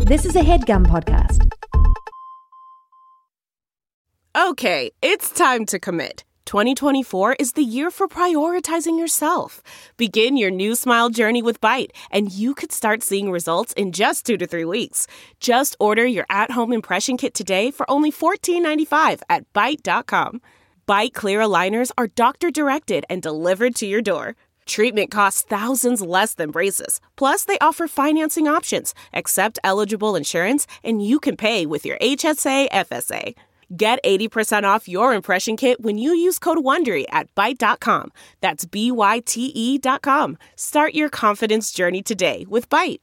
This is a HeadGum podcast. Okay, it's time to commit. 2024 is the year for prioritizing yourself. Begin your new smile journey with Byte, and you could start seeing results in just 2 to 3 weeks. Just order your at-home impression kit today for only $14.95 at Byte.com. Byte Clear aligners are doctor-directed and delivered to your door. Treatment costs thousands less than braces. Plus, they offer financing options, accept eligible insurance, and you can pay with your HSA FSA. Get 80% off your impression kit when you use code WONDERY at Byte.com. That's BYTE.com. Start your confidence journey today with Byte.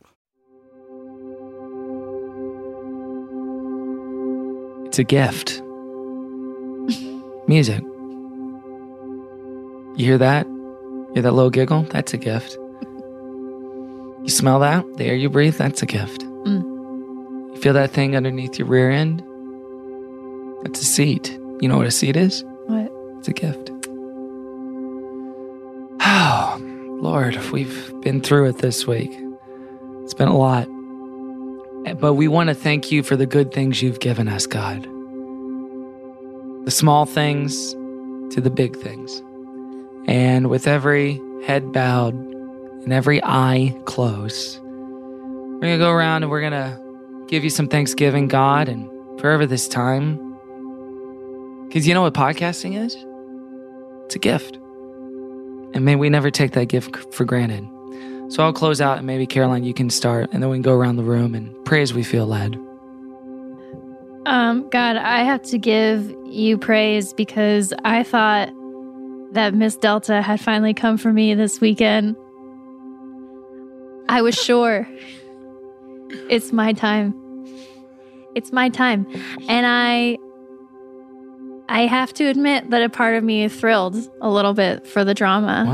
It's a gift. Music. You hear that? You hear that little giggle? That's a gift. You smell that? The air you breathe? That's a gift. You feel that thing underneath your rear end? That's a seat. You know what a seat is? What? It's a gift. Oh, Lord, we've been through it this week. It's been a lot. But we want to thank you for the good things you've given us, God. The small things to the big things. And with every head bowed and every eye closed, we're going to go around and we're going to give you some thanksgiving, God, and forever this time. Because you know what podcasting is? It's a gift. And may we never take that gift for granted. So I'll close out and maybe Caroline, you can start, and then we can go around the room and pray as we feel led. God, I have to give you praise because I thought that Miss Delta had finally come for me this weekend. I was sure. It's my time. It's my time. And I have to admit that a part of me is thrilled a little bit for the drama.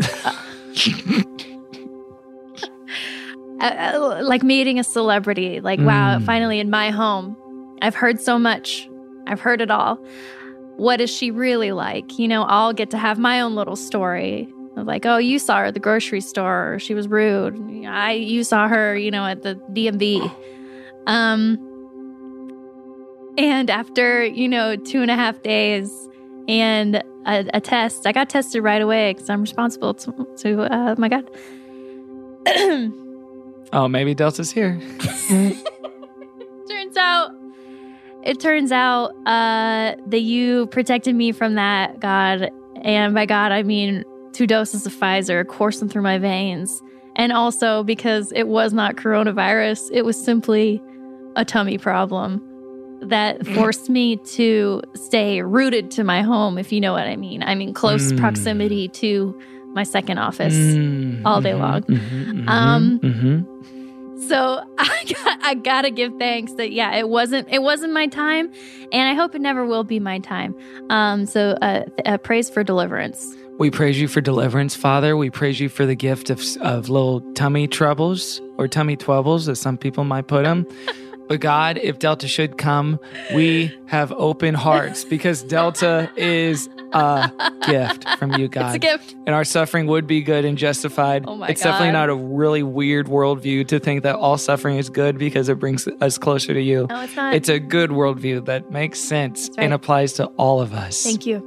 What? Like meeting a celebrity. Like, wow, finally in my home. I've heard so much. I've heard it all. What is she really like? You know, I'll get to have my own little story of like, oh, you saw her at the grocery store. She was rude. You saw her, you know, at the DMV. And after, 2.5 days and a test, I got tested right away because I'm responsible to my God. Oh, maybe Delta's here. It turns out that you protected me from that, God. And by God, I mean 2 doses of Pfizer coursing through my veins. And also because it was not coronavirus, it was simply a tummy problem that forced me to stay rooted to my home, if you know what I mean. I mean, close proximity to my second office all day long. So I gotta give thanks that, it wasn't my time, and I hope it never will be my time. So praise for deliverance. We praise you for deliverance, Father. We praise you for the gift of little tummy troubles, or tummy twubbles, as some people might put them. But God, if Delta should come, we have open hearts because Delta is a gift from you, God. It's a gift. And our suffering would be good and justified. Oh my It's God. definitely not a really weird worldview to think that all suffering is good because it brings us closer to you. No, it's not. It's a good worldview that makes sense That's right. and applies to all of us. Thank you.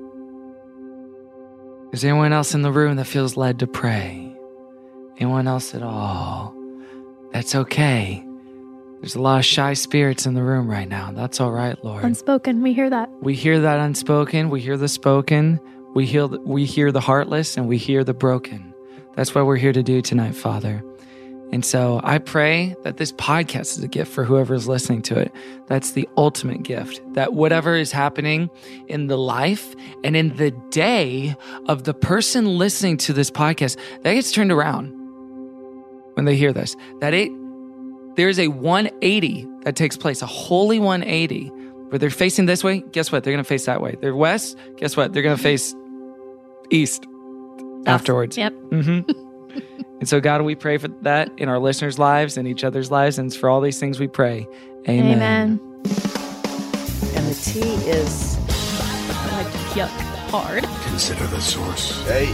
Is there anyone else in the room that feels led to pray? Anyone else at all? That's okay. There's a lot of shy spirits in the room right now. That's all right, Lord. Unspoken, we hear that. We hear that unspoken. We hear the spoken. We hear the heartless, and we hear the broken. That's what we're here to do tonight, Father. And so I pray that this podcast is a gift for whoever is listening to it. That's the ultimate gift, that whatever is happening in the life and in the day of the person listening to this podcast, that gets turned around when they hear this. There's a 180 that takes place, a holy 180, where they're facing this way. Guess what? They're going to face that way. They're west. Guess what? They're going to face east afterwards. Yep. And so, God, we pray for that in our listeners' lives and each other's lives. And it's for all these things we pray. Amen. Amen. And the tea is Like, yuck, hard. Consider the source. Hey.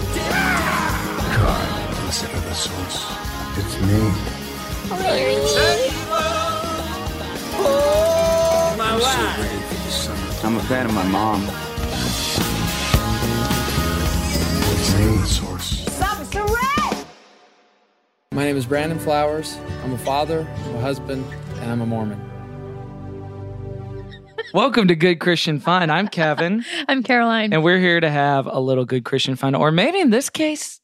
God, consider the source. It's me. Say ready for the summer. I'm a fan of my mom. Main source. My name is Brandon Flowers. I'm a father, I'm a husband, and I'm a Mormon. Welcome to Good Christian Fun. I'm Kevin. I'm Caroline. And we're here to have a little good Christian fun, or maybe in this case,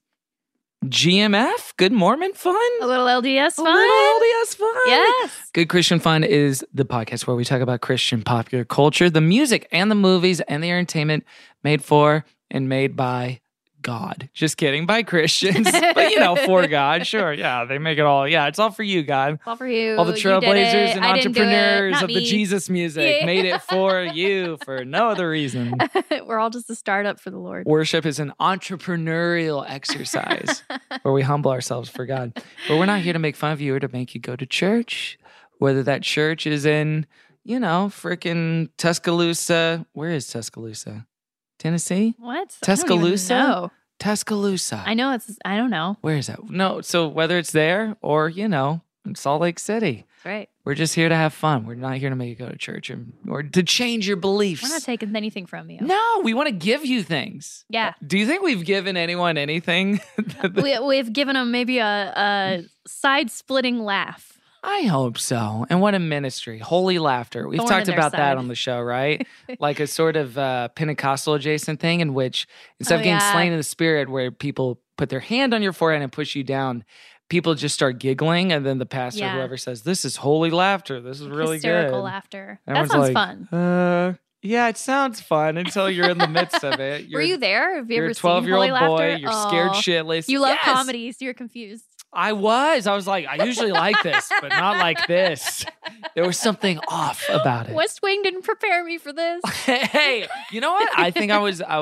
GMF, Good Mormon Fun. A little LDS fun. A little LDS fun. Yes. Good Christian Fun is the podcast where we talk about Christian popular culture, the music and the movies and the entertainment made for and made by God. Just kidding, by Christians. But, for God. Sure, yeah, they make it all. Yeah, it's all for you, God. All for you. All the trailblazers and entrepreneurs of me. the Jesus music made it for you for no other reason. We're all just a startup for the Lord. Worship is an entrepreneurial exercise where we humble ourselves for God. But we're not here to make fun of you or to make you go to church, whether that church is in, freaking Tuscaloosa. Where is Tuscaloosa? Tennessee? What? Tuscaloosa? No. Tuscaloosa. I know I don't know. Where is that? No, so whether it's there or, in Salt Lake City. That's right. We're just here to have fun. We're not here to make you go to church or to change your beliefs. We're not taking anything from you. No, we want to give you things. Yeah. Do you think we've given anyone anything? We've given them maybe a side-splitting laugh. I hope so. And what a ministry. Holy laughter. We've Thorn talked in their about that side. on the show, right? Like a sort of Pentecostal adjacent thing in which instead of getting yeah. slain in the spirit where people put their hand on your forehead and push you down, people just start giggling and then the pastor, whoever says, this is holy laughter. This is really Hysterical good. laughter. Everyone's that sounds like, fun. Yeah, it sounds fun until you're in the midst of it. Were you there? Have you You're ever a seen 12-year-old holy boy. laughter? You're scared shitless. You love Yes! comedy, so you're confused. I was like, I usually like this, but not like this. There was something off about it. West Wing didn't prepare me for this. Hey, you know what? I think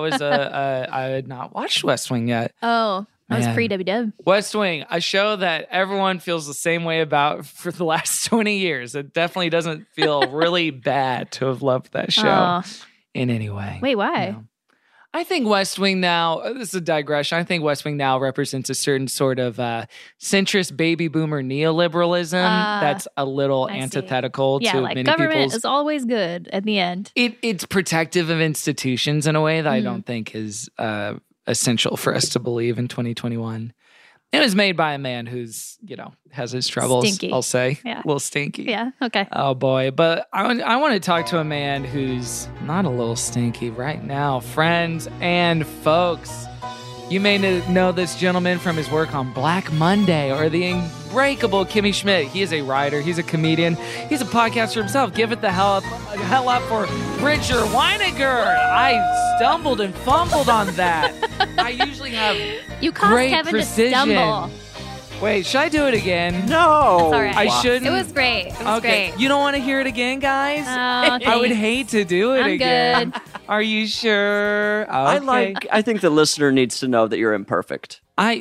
I had not watched West Wing yet. Oh, that was Man. pre-WW. West Wing, a show that everyone feels the same way about for the last 20 years. It definitely doesn't feel really bad to have loved that show in any way. Wait, why? I think West Wing now, this is a digression, I think West Wing now represents a certain sort of centrist baby boomer neoliberalism that's a little antithetical to many government people's... is always good at the end. It's protective of institutions in a way that I don't think is essential for us to believe in 2021. It was made by a man who's, has his troubles, Stinky. I'll say. Yeah. A little stinky. Yeah, okay. Oh, boy. But I want to talk to a man who's not a little stinky right now. Friends and folks, you may know this gentleman from his work on Black Monday or the unbreakable Kimmy Schmidt. He is a writer. He's a comedian. He's a podcaster himself. Give it the hell up for Bridger Weiniger. I stumbled and fumbled on that. I usually have You caused great Kevin precision. to stumble. Wait, should I do it again? No. It's all right. I shouldn't. It was great. It was great. You don't want to hear it again, guys? Oh, I would thanks. hate to do it I'm again. good. Are you sure? Okay. I think the listener needs to know that you're imperfect.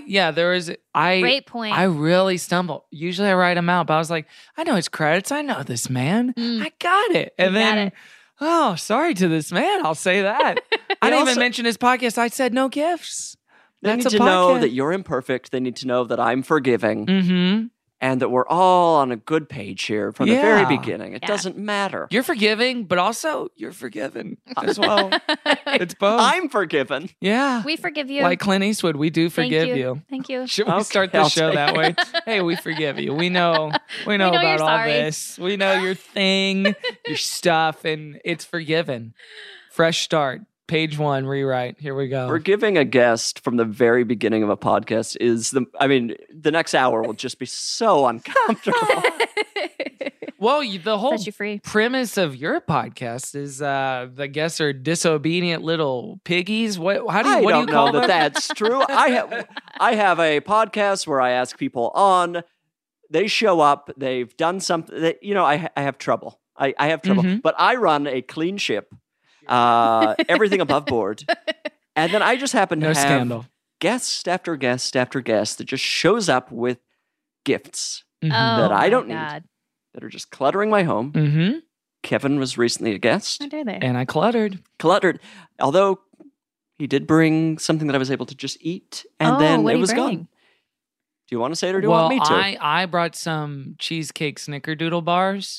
Great point. I really stumble. Usually I write them out, but I was like, I know his credits. I know this man. I got it. And You got then, it. oh, sorry to this man. I'll say that. I didn't even mention his podcast. I said no gifts. They That's need a to know podcast. that you're imperfect. They need to know that I'm forgiving Mm-hmm. and that we're all on a good page here from the Yeah. very beginning. It Yeah. doesn't matter. You're forgiving, but also you're forgiven as well. It's both. I'm forgiven. Yeah. We forgive you. Like Clint Eastwood, we do Thank forgive you. Thank you. Should we Okay, start the I'll show take that way? Hey, we forgive you. We know know about you're all sorry. this. We know your thing, your stuff, and it's forgiven. Fresh start. Page 1, rewrite. Here we go. Forgiving a guest from the very beginning of a podcast the next hour will just be so uncomfortable. Well, the whole Set you free. premise of your podcast is the guests are disobedient little piggies. What do you don't call know them? that's true. I have a podcast where I ask people on. They show up. They've done something. I have trouble. I have trouble. Mhm. But I run a clean ship. Everything above board. And then I just happen to No have scandal. guest after guest after guest that just shows up with gifts Oh, Mhm. I don't my need. God. that are just cluttering my home. Mm-hmm. Kevin was recently a guest. How dare they? And I cluttered. Cluttered. Although he did bring something that I was able to just eat, and then what it did he was bring? gone. Do you want to say it or do you Well, want me to? I brought some cheesecake snickerdoodle bars. Ooh.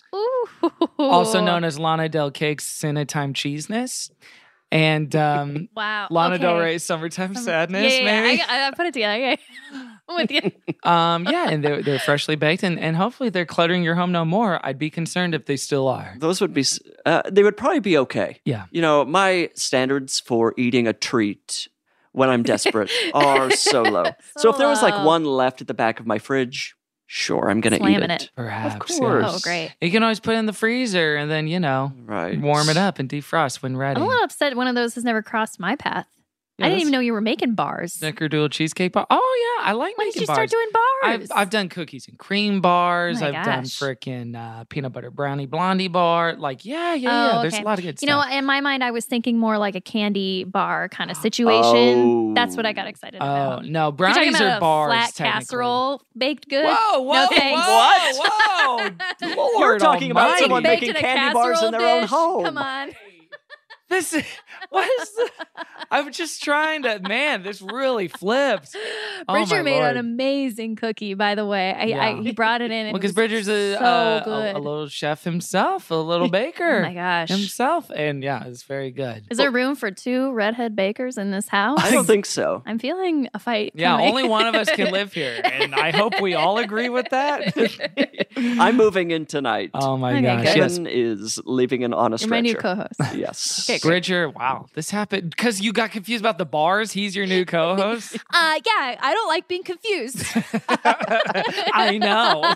also known as Lana Del Cake's Sinna Time Cheeseness. And Wow. Lana Del Okay. Rey's Summertime Sadness, Yeah, maybe? I put it together. Yeah. I'm with you. Yeah, and they're freshly baked, and hopefully they're cluttering your home no more. I'd be concerned if they still are. Those would be, they would probably be okay. Yeah. You know, my standards for eating a treat when I'm desperate are so low. So if there was like low. one left at the back of my fridge, sure, I'm going to eat Slamming it. it. Perhaps. Of course. Oh, great. You can always put it in the freezer and then, Right. warm it up and defrost when ready. I'm a little upset one of those has never crossed my path. Yeah, I didn't that's- even know you were making bars. Snickerdoodle cheesecake bar. Oh yeah, I like When making did you bars. start doing bars? I've done cookies and cream bars. Oh my I've done gosh. frickin' peanut butter brownie blondie bar. Like yeah. Oh, There's a okay. lot of good You know, stuff. in my mind, I was thinking more like a candy bar kind of situation. Oh. That's what I got excited Oh about. no, You're brownies talking about are a bars. flat technically. casserole baked good. Whoa, No thanks. whoa, Lord You're talking about almighty. someone Baked making in a candy bars in casserole their own dish? home. Come on. This is what is the, I'm just trying to man, this really flipped. Oh, Bridger my made Lord. an amazing cookie, by the way. Yeah. He brought it in. And Well, because it was Bridger's so good. a little chef himself, a little baker Oh my gosh. himself. And yeah, it's very good. Is there room for 2 redhead bakers in this house? I don't think so. I'm feeling a fight. Yeah, coming. only one of us can live here. And I hope we all agree with that. I'm moving in tonight. Oh my Okay, gosh. good. Yes. Jen is leaving an honest You're my new stretcher. co-host. Yes. Okay, Bridger, wow, this happened because you got confused about the bars. He's your new co-host. Yeah, I don't like being confused. I know.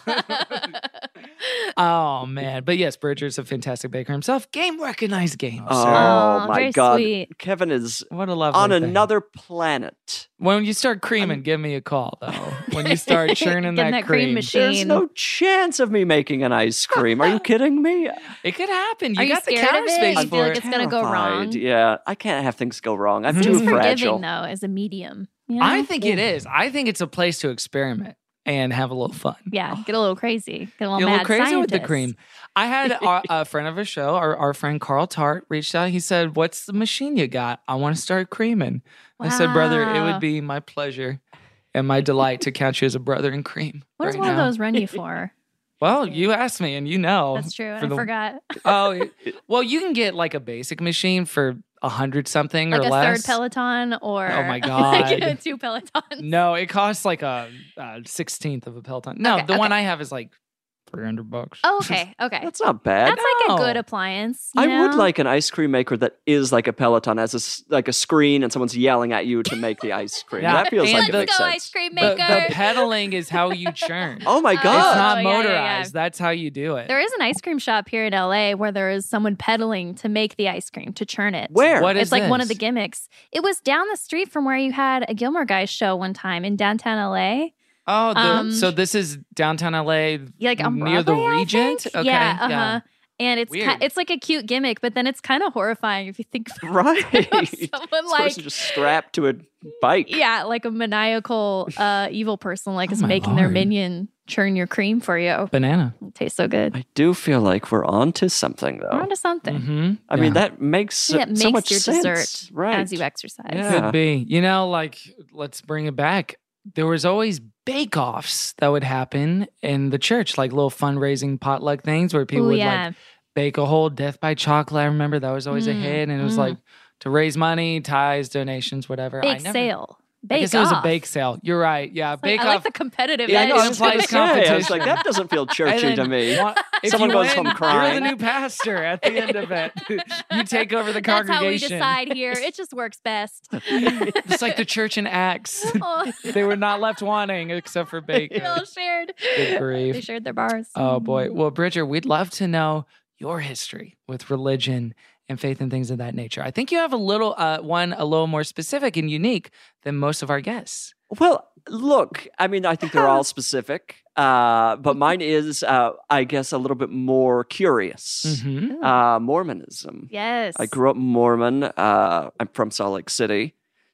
Oh man, but yes, Bridger's a fantastic baker himself. Game recognized game. Oh, sir. Oh, my very God. sweet. Kevin is What a lovely on thing. another planet. When you start creaming, give me a call though. When you start churning Getting that that cream cream, machine. There's no chance of me making an ice cream. Are you kidding me? it could happen. You Are you got the scared of counter it? space I feel for like it. it's gonna go wrong. Yeah, I can't have things go wrong. I'm Mhm. too It's forgiving fragile. though, as a medium. You know? I think it is. I think it's a place to experiment and have a little fun. Yeah, get a little crazy. Get a little Get a mad little crazy with the scientist. cream. I had a friend of a show, our friend Carl Tart, reached out. He said, "What's the machine you got? I want to start creaming." I said, "Brother, it Wow. would be my pleasure and my delight to count you as a brother in cream." What does right one now. of those run you for? Well, you asked me, and you know. That's true. for I the- forgot. Oh, well, you can get like a basic machine for 100 something Like or a less. third Peloton or Oh my like God. 2 Pelotons. No, it costs like a 16th of a Peloton. No, Okay, the one okay. I have is like $300. Oh, okay. Okay. That's not bad. That's like a No. good appliance. you I would know? like an ice cream maker that is like a Peloton, has like a screen, and someone's yelling at you to make the ice cream. Yeah, That feels and like it the- makes Let's go, sense. ice cream The, maker. the pedaling is how you churn. Oh my Oh, It's God! not yeah, yeah, yeah. motorized. That's how you do it. There is an ice cream shop here in LA where there is someone pedaling to make the ice cream, to churn it. Where? What is It's like one of the this? gimmicks. It was down the street from where you had a Gilmore Guys show one time in downtown LA. Oh, Um, so this is downtown LA Like on near the Broadway, I Regent? think? Okay, Yeah, yeah. And it's Weird. it's like a cute gimmick, but then it's kind of horrifying if you think about Right. it. This Someone like person just strapped to a bike. yeah, like a maniacal evil person like Oh is my making their Lord. minion churn your cream for you. Banana. It tastes so good. I do feel like we're on to something, though. We're onto something. Mm-hmm. I mean, that makes Yeah, it so makes much your sense. dessert Right. as you exercise. Yeah. Could be. You know, like, let's bring it back. There was always bake-offs that would happen in the church, like little fundraising potluck things where people Ooh, would yeah. like bake a whole Death by Chocolate. I remember that was always a hit, and it was like to raise money, ties, donations, whatever. Bake sale. I Bake guess it was a off. bake sale. You're right. Yeah, Like, bake I off. like the competitive Yeah, I edge. know, I was implies gonna say, I was competition. like, that doesn't feel And churchy then to me. if Someone you goes win, home You're crying. the new pastor at the end of it. You take over the That's how we congregation. decide here. It just works best. It's like the church in Acts. Oh, They were not left wanting except for bacon. they all shared. Good grief. They shared their bars. Oh boy. Well, Bridger, we'd love to know your history with religion and faith and things of that nature. I think you have a little one a little more specific and unique than most of our guests. Well, look, I mean, I think they're all specific, but mine is, I guess, a little bit more curious. Mm-hmm. Mormonism. Yes. I grew up Mormon. I'm from Salt Lake City.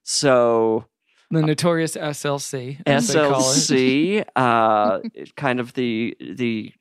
So The notorious SLC. as they call it. SLC, kind of the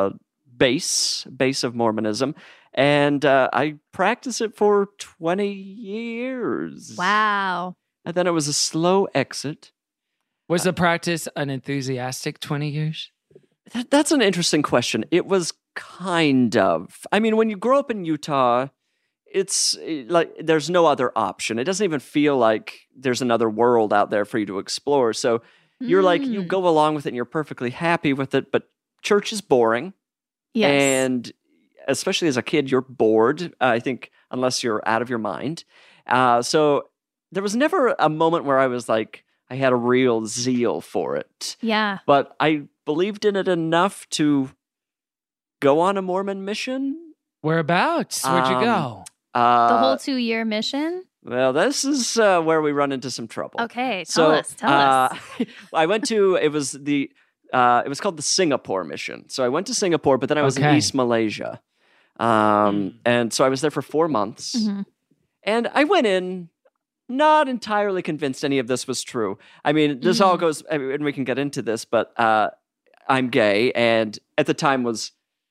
base of Mormonism. And I practiced it for 20 years. Wow. And then it was a slow exit. Was the practice an enthusiastic 20 years? That's an interesting question. It was kind of. I mean, when you grow up in Utah, it's like there's no other option. It doesn't even feel like there's another world out there for you to explore. So you're like, you go along with it and you're perfectly happy with it, but church is boring. Yes. And especially as a kid, you're bored, I think, unless you're out of your mind. So there was never a moment where I was like, I had a real zeal for it. Yeah. But I believed in it enough to go on a Mormon mission. Whereabouts? Where'd you go? The whole 2-year mission? Well, this is where we run into some trouble. Okay, tell us. I went to, it was called the Singapore mission. So I went to Singapore, but then I was in East Malaysia. And so I was there for 4 months. Mm-hmm. And I went in not entirely convinced any of this was true. I mean, this all goes, and we can get into this, but I'm gay, and at the time was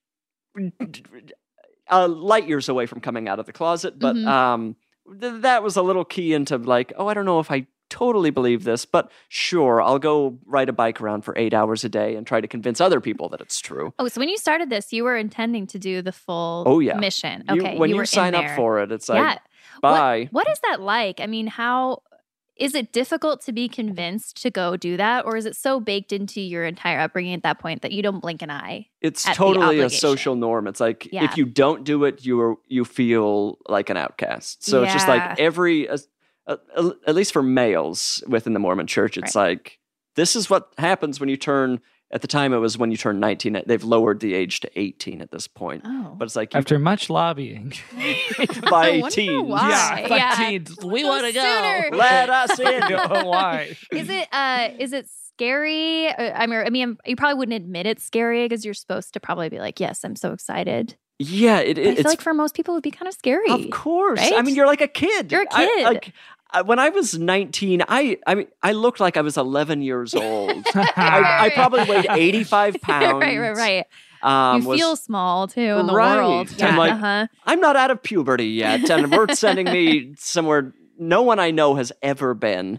light years away from coming out of the closet, but that was a little key into like, I don't know if I totally believe this, but sure, I'll go ride a bike around for 8 hours a day and try to convince other people that it's true. Oh, so when you started this, you were intending to do the full mission. Okay, when you were sign up for it, it's like, bye. What is that like? I mean, how is it difficult to be convinced to go do that, or is it so baked into your entire upbringing at that point that you don't blink an eye? It's totally a social norm. It's like if you don't do it, you feel like an outcast. So it's just like every, at least for males within the Mormon Church, it's like this is what happens when you turn. At the time, it was when you turn 19. They've lowered the age to 18 at this point. Oh. But it's like after much lobbying by teens. Yeah, by teens. We want to go. Let us in. Why? Is it scary? I mean, you probably wouldn't admit it's scary because you're supposed to probably be like, yes, I'm so excited. Yeah, I feel like for most people, it would be kind of scary. Of course. Right? I mean, you're like a kid. You're a kid. When I was 19, I mean, I looked like I was 11 years old. I probably weighed 85 pounds. Right. You feel small, too, in the right. world. Yeah. I'm like, I'm not out of puberty yet, and we're sending me somewhere no one I know has ever been.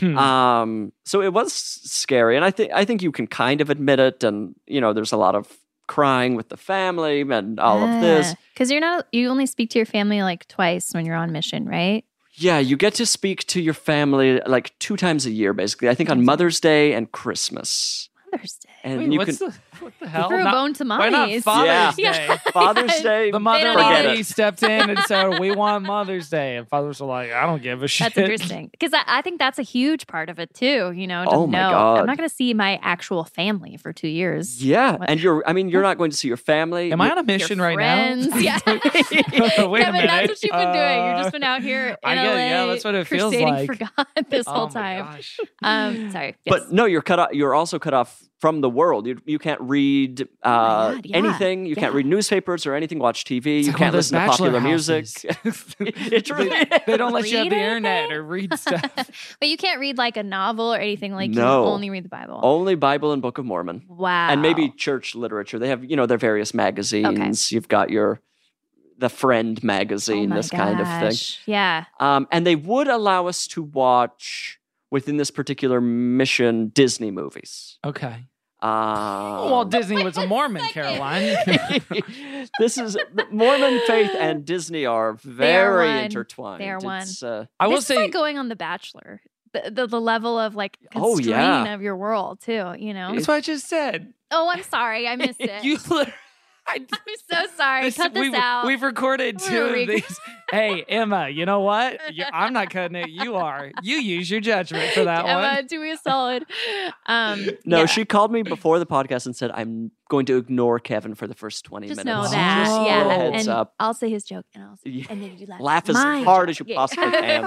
So it was scary, and I think you can kind of admit it, and, there's a lot of crying with the family and all of this. Because you only speak to your family like twice when you're on mission, right? Yeah, you get to speak to your family like 2 times a year, basically. I think on Mother's Day and Christmas. Mother's Day. And what the hell? Threw a bone to mommies. Why not Father's Day? Father's Day. The mother lady stepped in and said, we want Mother's Day. And fathers were like, I don't give a shit. That's interesting. Because I think that's a huge part of it too, to oh my God. I'm not going to see my actual family for 2 years. Yeah. And you're not going to see your family. Am I on a mission right friends. now? Yeah. Wait Kevin, a minute. that's what you've been doing. You've just been out here in LA. Yeah, that's what it feels crusading like. for God this whole my time. gosh. Sorry. Yes. But no, you're cut off. You're also cut off from the world. You can't read anything. You can't read newspapers or anything. Watch TV. You can't listen to popular music. It's really they don't let you have the internet or read stuff. But you can't read like a novel or anything like No. You only read the Bible. Only Bible and Book of Mormon. Wow. And maybe church literature. They have, their various magazines. You've got the Friend magazine, this kind of thing. Yeah. And they would allow us to watch within this particular mission Disney movies. Okay. Well, Disney was a Mormon, Caroline. This is Mormon faith and Disney are very intertwined. They are one. I will this say, is like going on The Bachelor. The level of like constraint of your world too. That's what I just said. Oh, I'm sorry, I missed it. I'm so sorry. Cut this out. We've recorded 2 of these. Hey, Emma, you know what? I'm not cutting it. You are. You use your judgment for that one. Emma, do me a solid. No, she called me before the podcast and said, I'm going to ignore Kevin for the first 20 Just minutes. know that. Just Yeah. heads And up. I'll say his joke and then you laugh. Laugh as hard as you possibly can.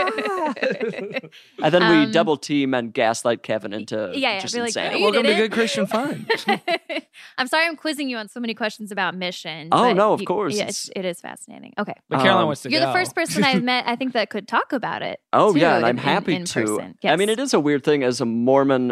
And then we double team and gaslight Kevin into just insanity. Welcome to Good Christian Fun. I'm sorry I'm quizzing you on so many questions about mission. Oh, no, of course. Yeah, it is fascinating. Okay. But Caroline wants to You're go. the first person I've met, I think, that could talk about it. Oh, too, yeah, and I'm in happy in to. person. I mean, Yes. it is a weird thing as a Mormon.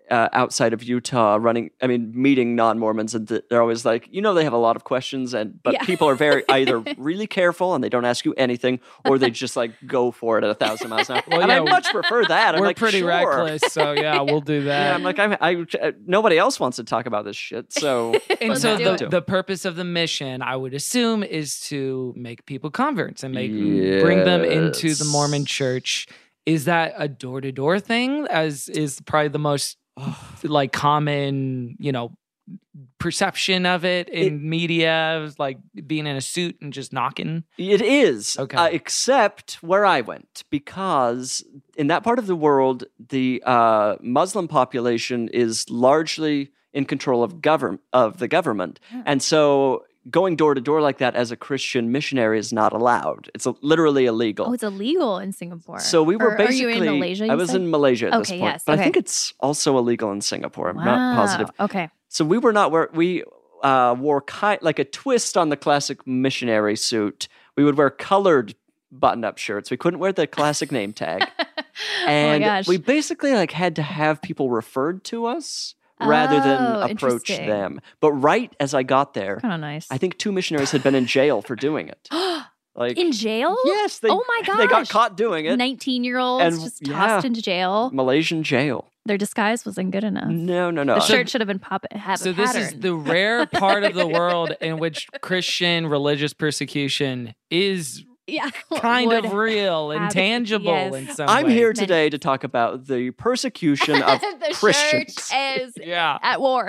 outside of Utah meeting non-Mormons, and they're always like, they have a lot of questions, but people are very either really careful and they don't ask you anything, or they just like go for it at 1,000 miles an hour. Well, and I much prefer that. We're like, pretty sure. reckless, so yeah, we'll do that. Yeah, I'm like, nobody else wants to talk about this shit, so. And so the purpose of the mission, I would assume, is to make people converts and bring them into the Mormon church. Is that a door-to-door thing? As is probably the most like common, perception of it in media, like being in a suit and just knocking? It is, okay. Except where I went, because in that part of the world, the Muslim population is largely in control of the government, and so going door to door like that as a Christian missionary is not allowed. It's literally illegal. Oh, it's illegal in Singapore. So we were basically. Are you in Malaysia? I was in Malaysia at this point, yes, but I think it's also illegal in Singapore. I'm not positive. Okay. So we were not where we wore like a twist on the classic missionary suit. We would wear colored button-up shirts. We couldn't wear the classic name tag, and we basically like had to have people referred to us rather than approach them. But right as I got there, kind of nice. I think 2 missionaries had been in jail for doing it. Like in jail? Yes. Oh my gosh. They got caught doing it. 19-year-olds just tossed into jail. Malaysian jail. Their disguise wasn't good enough. No. The shirt should have been So this is the rare part of the world in which Christian religious persecution is kind of real and tangible in some way. I'm here today to talk about the persecution of the Christians. church is at war.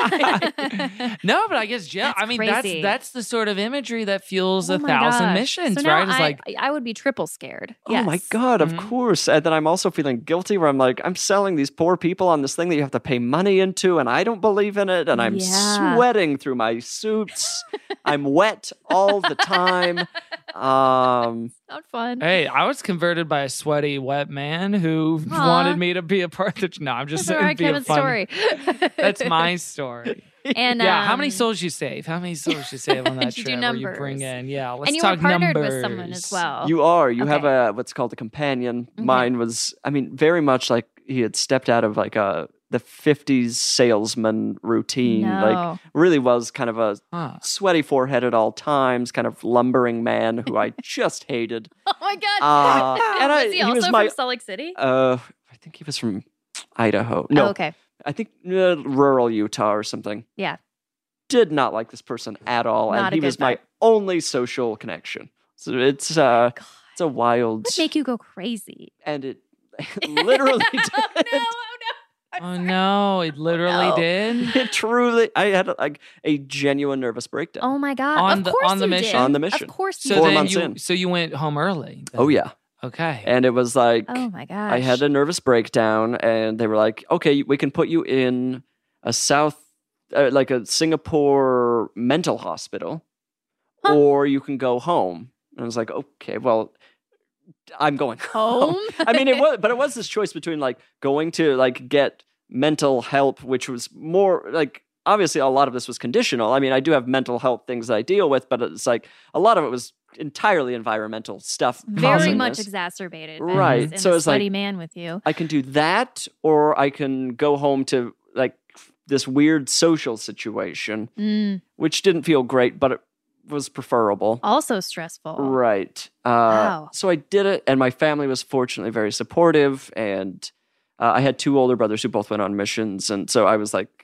No, but I guess jail. I mean, crazy. that's the sort of imagery that fuels 1,000 missions, right? It's like I would be triple scared. Oh my God, of course. And then I'm also feeling guilty where I'm like, I'm selling these poor people on this thing that you have to pay money into, and I don't believe in it, and I'm sweating through my suits. I'm wet all the time. Not fun. Hey, I was converted by a sweaty, wet man who wanted me to be a part of the... No, I'm just saying it'd be a fun... story. That's my story. And how many souls you save? How many souls you save on that you trip? do numbers. Where you bring in, let's and you talk were partnered numbers. with someone as well. You are. You have a what's called a companion. Mine was, very much like he had stepped out of like the 50s salesman routine. No. Like really was kind of a sweaty forehead at all times, kind of lumbering man who I just hated. Oh my God. And was he also from Salt Lake City? I think he was from Idaho. No. Oh, okay. I think rural Utah or something. Yeah. Did not like this person at all. And he was my only social connection. So it's a wild... It would make you go crazy. And it literally did. Oh no, it literally did? It truly, I had like a genuine nervous breakdown. Oh my God. On the mission? On the mission. Of course so you did. 4 months in. So you went home early? Then. Oh yeah. Okay. And it was like, oh my gosh. I had a nervous breakdown and they were like, okay, we can put you in a like a Singapore mental hospital or you can go home. And I was like, okay, well, I'm going home. It was this choice between like going to like get mental help, which was more like, obviously a lot of this was conditional. I mean, I do have mental health things that I deal with, but it's like a lot of it was entirely environmental stuff. Very much exacerbated. Right. So it's like, man with you. I can do that, or I can go home to like this weird social situation, which didn't feel great, but it was preferable. Also stressful. Right. Wow. So I did it, and my family was fortunately very supportive, and I had 2 older brothers who both went on missions, and so I was like,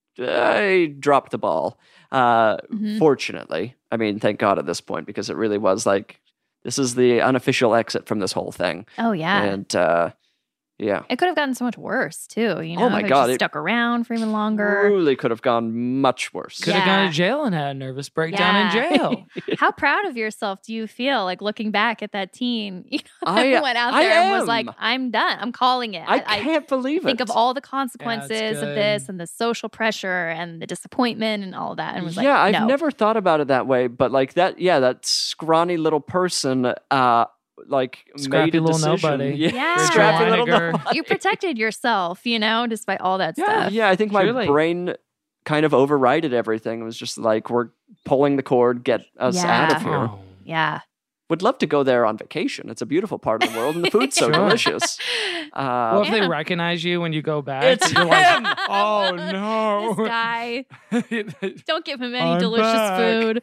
I dropped the ball. Fortunately, I mean, thank God at this point, because it really was like, this is the unofficial exit from this whole thing. Oh, yeah. And yeah. It could have gotten so much worse, too. You know, oh, my God. It stuck around for even longer. Truly could have gone much worse. Could have gone to jail and had a nervous breakdown in jail. How proud of yourself do you feel, like, looking back at that teen that went out there and was like, I'm done. I'm calling it. I can't believe it. Think of all the consequences of this and the social pressure and the disappointment and all that. And was I've never thought about it that way. But, like, that scrawny little person... like scrappy made a little decision. nobody. Yeah. Scrappy little nobody. You protected yourself, despite all that stuff. Yeah, I think my brain kind of overrided everything. It was just like, we're pulling the cord, get us out of here. Yeah. would love to go there on vacation. It's a beautiful part of the world, and the food's so delicious. Well, if they recognize you when you go back, it's you're him. Like, oh no, this guy! Don't give him any delicious food.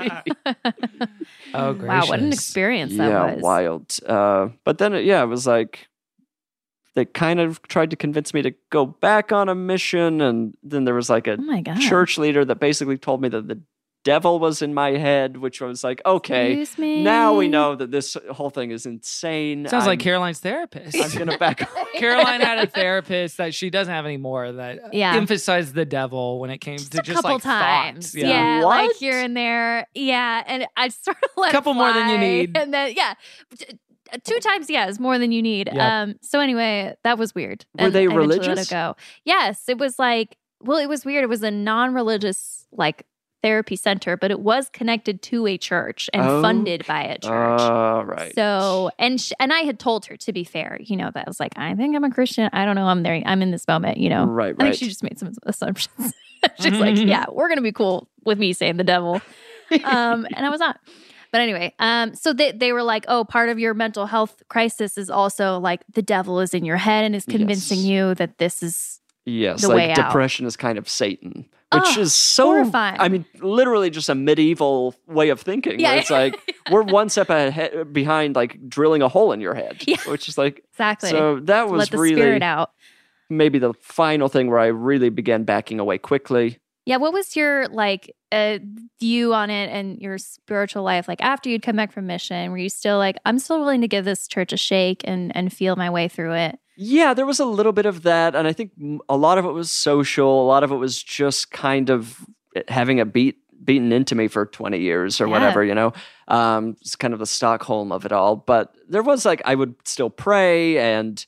Oh, gracious. Wow, what an experience that was! Yeah, wild. But then, it was like they kind of tried to convince me to go back on a mission, and then there was like a church leader that basically told me that the devil was in my head, which was like, okay, now we know that this whole thing is insane. Sounds like Caroline's therapist. I'm going to back up. Caroline had a therapist that she doesn't have anymore that emphasized the devil when it came to just couple like times. thoughts. Yeah, like here and there. Yeah, and I sort of let a couple more than you need. And then, 2 times, is more than you need. Yep. So anyway, that was weird. Were they I eventually religious? let it go. Yes, it was like, it was weird. It was a non-religious, like, therapy center, but it was connected to a church and funded by a church. Right. So, and I had told her, to be fair, that I was like, I think I'm a Christian. I don't know. I'm there. I'm in this moment, Right. I think she just made some assumptions. She's like, yeah, we're going to be cool with me saying the devil. And I was not. But anyway, so they were like, oh, part of your mental health crisis is also like the devil is in your head and is convincing you that this is the way out. Depression is kind of Satan. Which is so horrifying. I mean, literally just a medieval way of thinking. Yeah. Where it's like we're one step behind, like drilling a hole in your head. Yeah. Which is like exactly. So that was Let the really spirit out. Maybe the final thing where I really began backing away quickly. Yeah. What was your view on it and your spiritual life? Like after you'd come back from mission, were you still like, I'm still willing to give this church a shake and feel my way through it? Yeah, there was a little bit of that. And I think a lot of it was social. A lot of it was just kind of having it beaten into me for 20 years or whatever, It's kind of the Stockholm of it all. But there was like, I would still pray and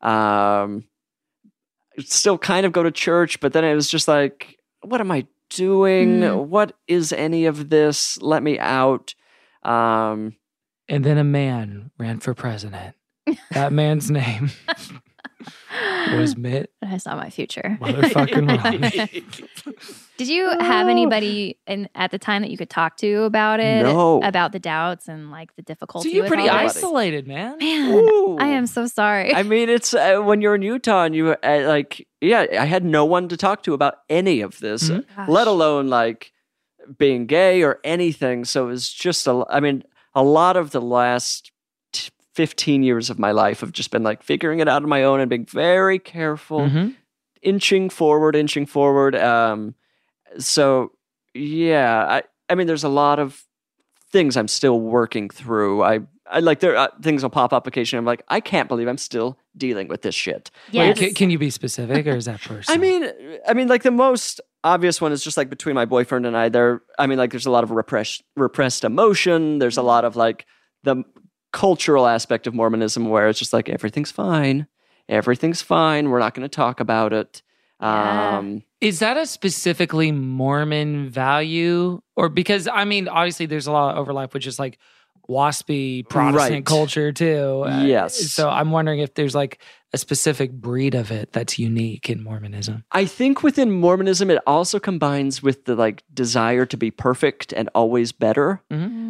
still kind of go to church. But then it was just like, what am I doing? What is any of this? Let me out. And then a man ran for president. That man's name was Mitt. That's not my future. Motherfucking Romney. Did you have anybody at the time that you could talk to about it? No. About the doubts and like the difficulty? So you're with pretty all isolated, man. Man, Ooh. I am so sorry. I mean, it's when you're in Utah and you I had no one to talk to about any of this, let alone like being gay or anything. So it was just a lot of the last 15 years of my life have just been like figuring it out on my own and being very careful, inching forward. So yeah, I mean, there's a lot of things I'm still working through. I like there things will pop up occasionally. I'm like, I can't believe I'm still dealing with this shit. Yes. Wait, can you be specific, or is that personal? I mean, like the most obvious one is just like between my boyfriend and I. There's a lot of repressed emotion. There's a lot of like the cultural aspect of Mormonism where it's just like everything's fine. We're not going to talk about it. Is that a specifically Mormon value? Or because, I mean, obviously there's a lot of overlap with just like waspy Protestant culture too. Yes. So I'm wondering if there's like a specific breed of it that's unique in Mormonism. I think within Mormonism, it also combines with the like desire to be perfect and always better,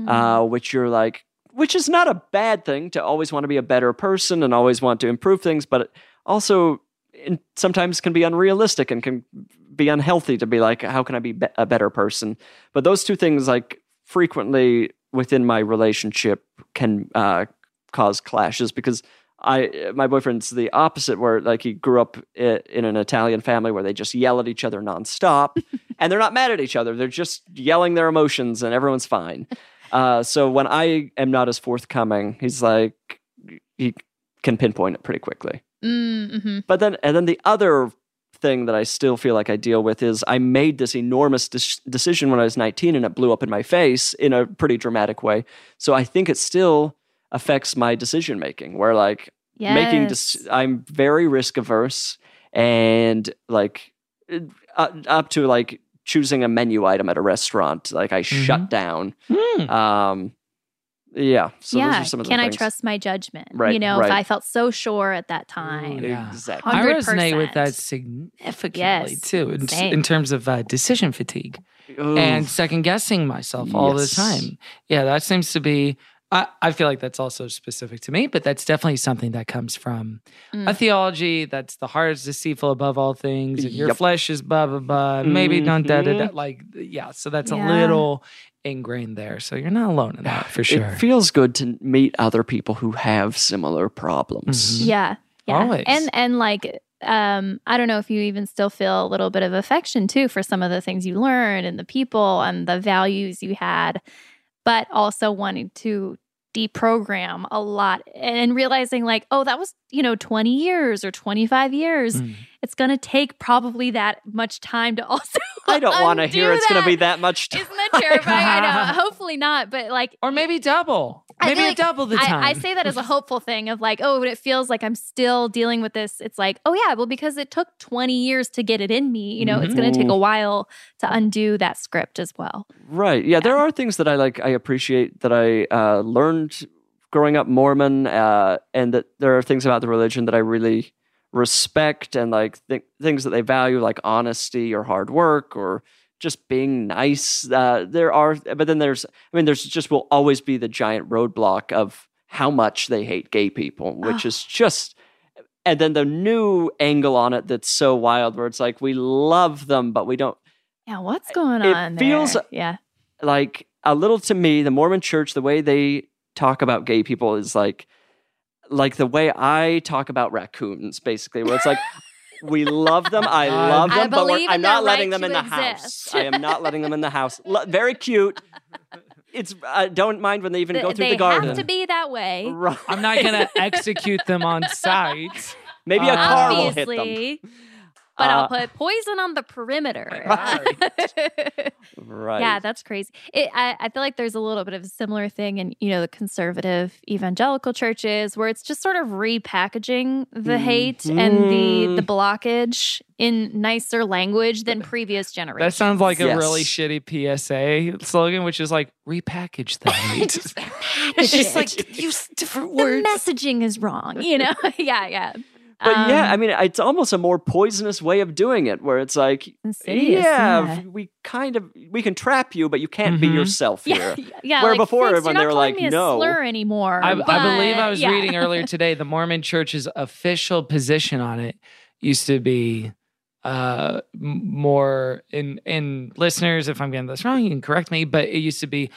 which is not a bad thing to always want to be a better person and always want to improve things, but it also sometimes can be unrealistic and can be unhealthy to be like, how can I be a better person? But those two things like frequently within my relationship can cause clashes because my boyfriend's the opposite, where like he grew up in an Italian family where they just yell at each other nonstop and they're not mad at each other. They're just yelling their emotions and everyone's fine. So when I am not as forthcoming, he's like, he can pinpoint it pretty quickly. But then the other thing that I still feel like I deal with is I made this enormous decision when I was 19 and it blew up in my face in a pretty dramatic way. So I think it still affects my decision making, where like I'm very risk averse and like up to like choosing a menu item at a restaurant, like I shut down. Yeah. So those are some of the Can things. I trust my judgment? Right, If I felt so sure at that time. Exactly. 100%. I resonate with that significantly too, in terms of decision fatigue and second guessing myself all the time. Yeah, that seems to be I feel like that's also specific to me, but that's definitely something that comes from a theology that's the heart is deceitful above all things, and your flesh is blah, blah, blah. Maybe don't da-da-da. Like, so that's a little ingrained there. So you're not alone in that, for sure. It feels good to meet other people who have similar problems. Yeah. Always. And like, I don't know if you even still feel a little bit of affection too for some of the things you learned and the people and the values you had, but also wanting to deprogram a lot and realizing like, oh, that was, 20 years or 25 years. It's going to take probably that much time to also I don't want to hear it's going to be that much time. Isn't that terrifying? I know. Hopefully not, but like... Or maybe double. Maybe double the time. I say that as a hopeful thing of like, oh, but it feels like I'm still dealing with this. It's like, oh yeah, well, because it took 20 years to get it in me, it's going to take a while to undo that script as well. Right. Yeah, there are things that I appreciate that I learned growing up Mormon, and that there are things about the religion that I really respect and like things that they value, like honesty or hard work or just being nice. But then there's just will always be the giant roadblock of how much they hate gay people, which is just, and then the new angle on it that's so wild where it's like, we love them, but we don't. Yeah, what's going on there? It feels like a little to me, the Mormon church, the way they talk about gay people is like the way I talk about raccoons, basically, where it's like, we love them, I love them, but I'm not letting them in the house. I am not letting them in the house. Very cute. It's I don't mind when they even go through the garden. They have to be that way. Right. I'm not going to execute them on sight. Maybe a car will hit them. But I'll put poison on the perimeter. Right. Yeah, that's crazy. I feel like there's a little bit of a similar thing in, the conservative evangelical churches where it's just sort of repackaging the hate and the blockage in nicer language than previous generations. That sounds like a really shitty PSA slogan, which is like, repackage the hate. It's just like, use different words. The messaging is wrong, Yeah. But it's almost a more poisonous way of doing it, where it's like, we can trap you, but you can't be yourself here. Yeah. Where like, before, when they were like, me no, a slur anymore. I believe I was reading earlier today, the Mormon Church's official position on it used to be more in listeners. If I'm getting this wrong, you can correct me. But it used to be,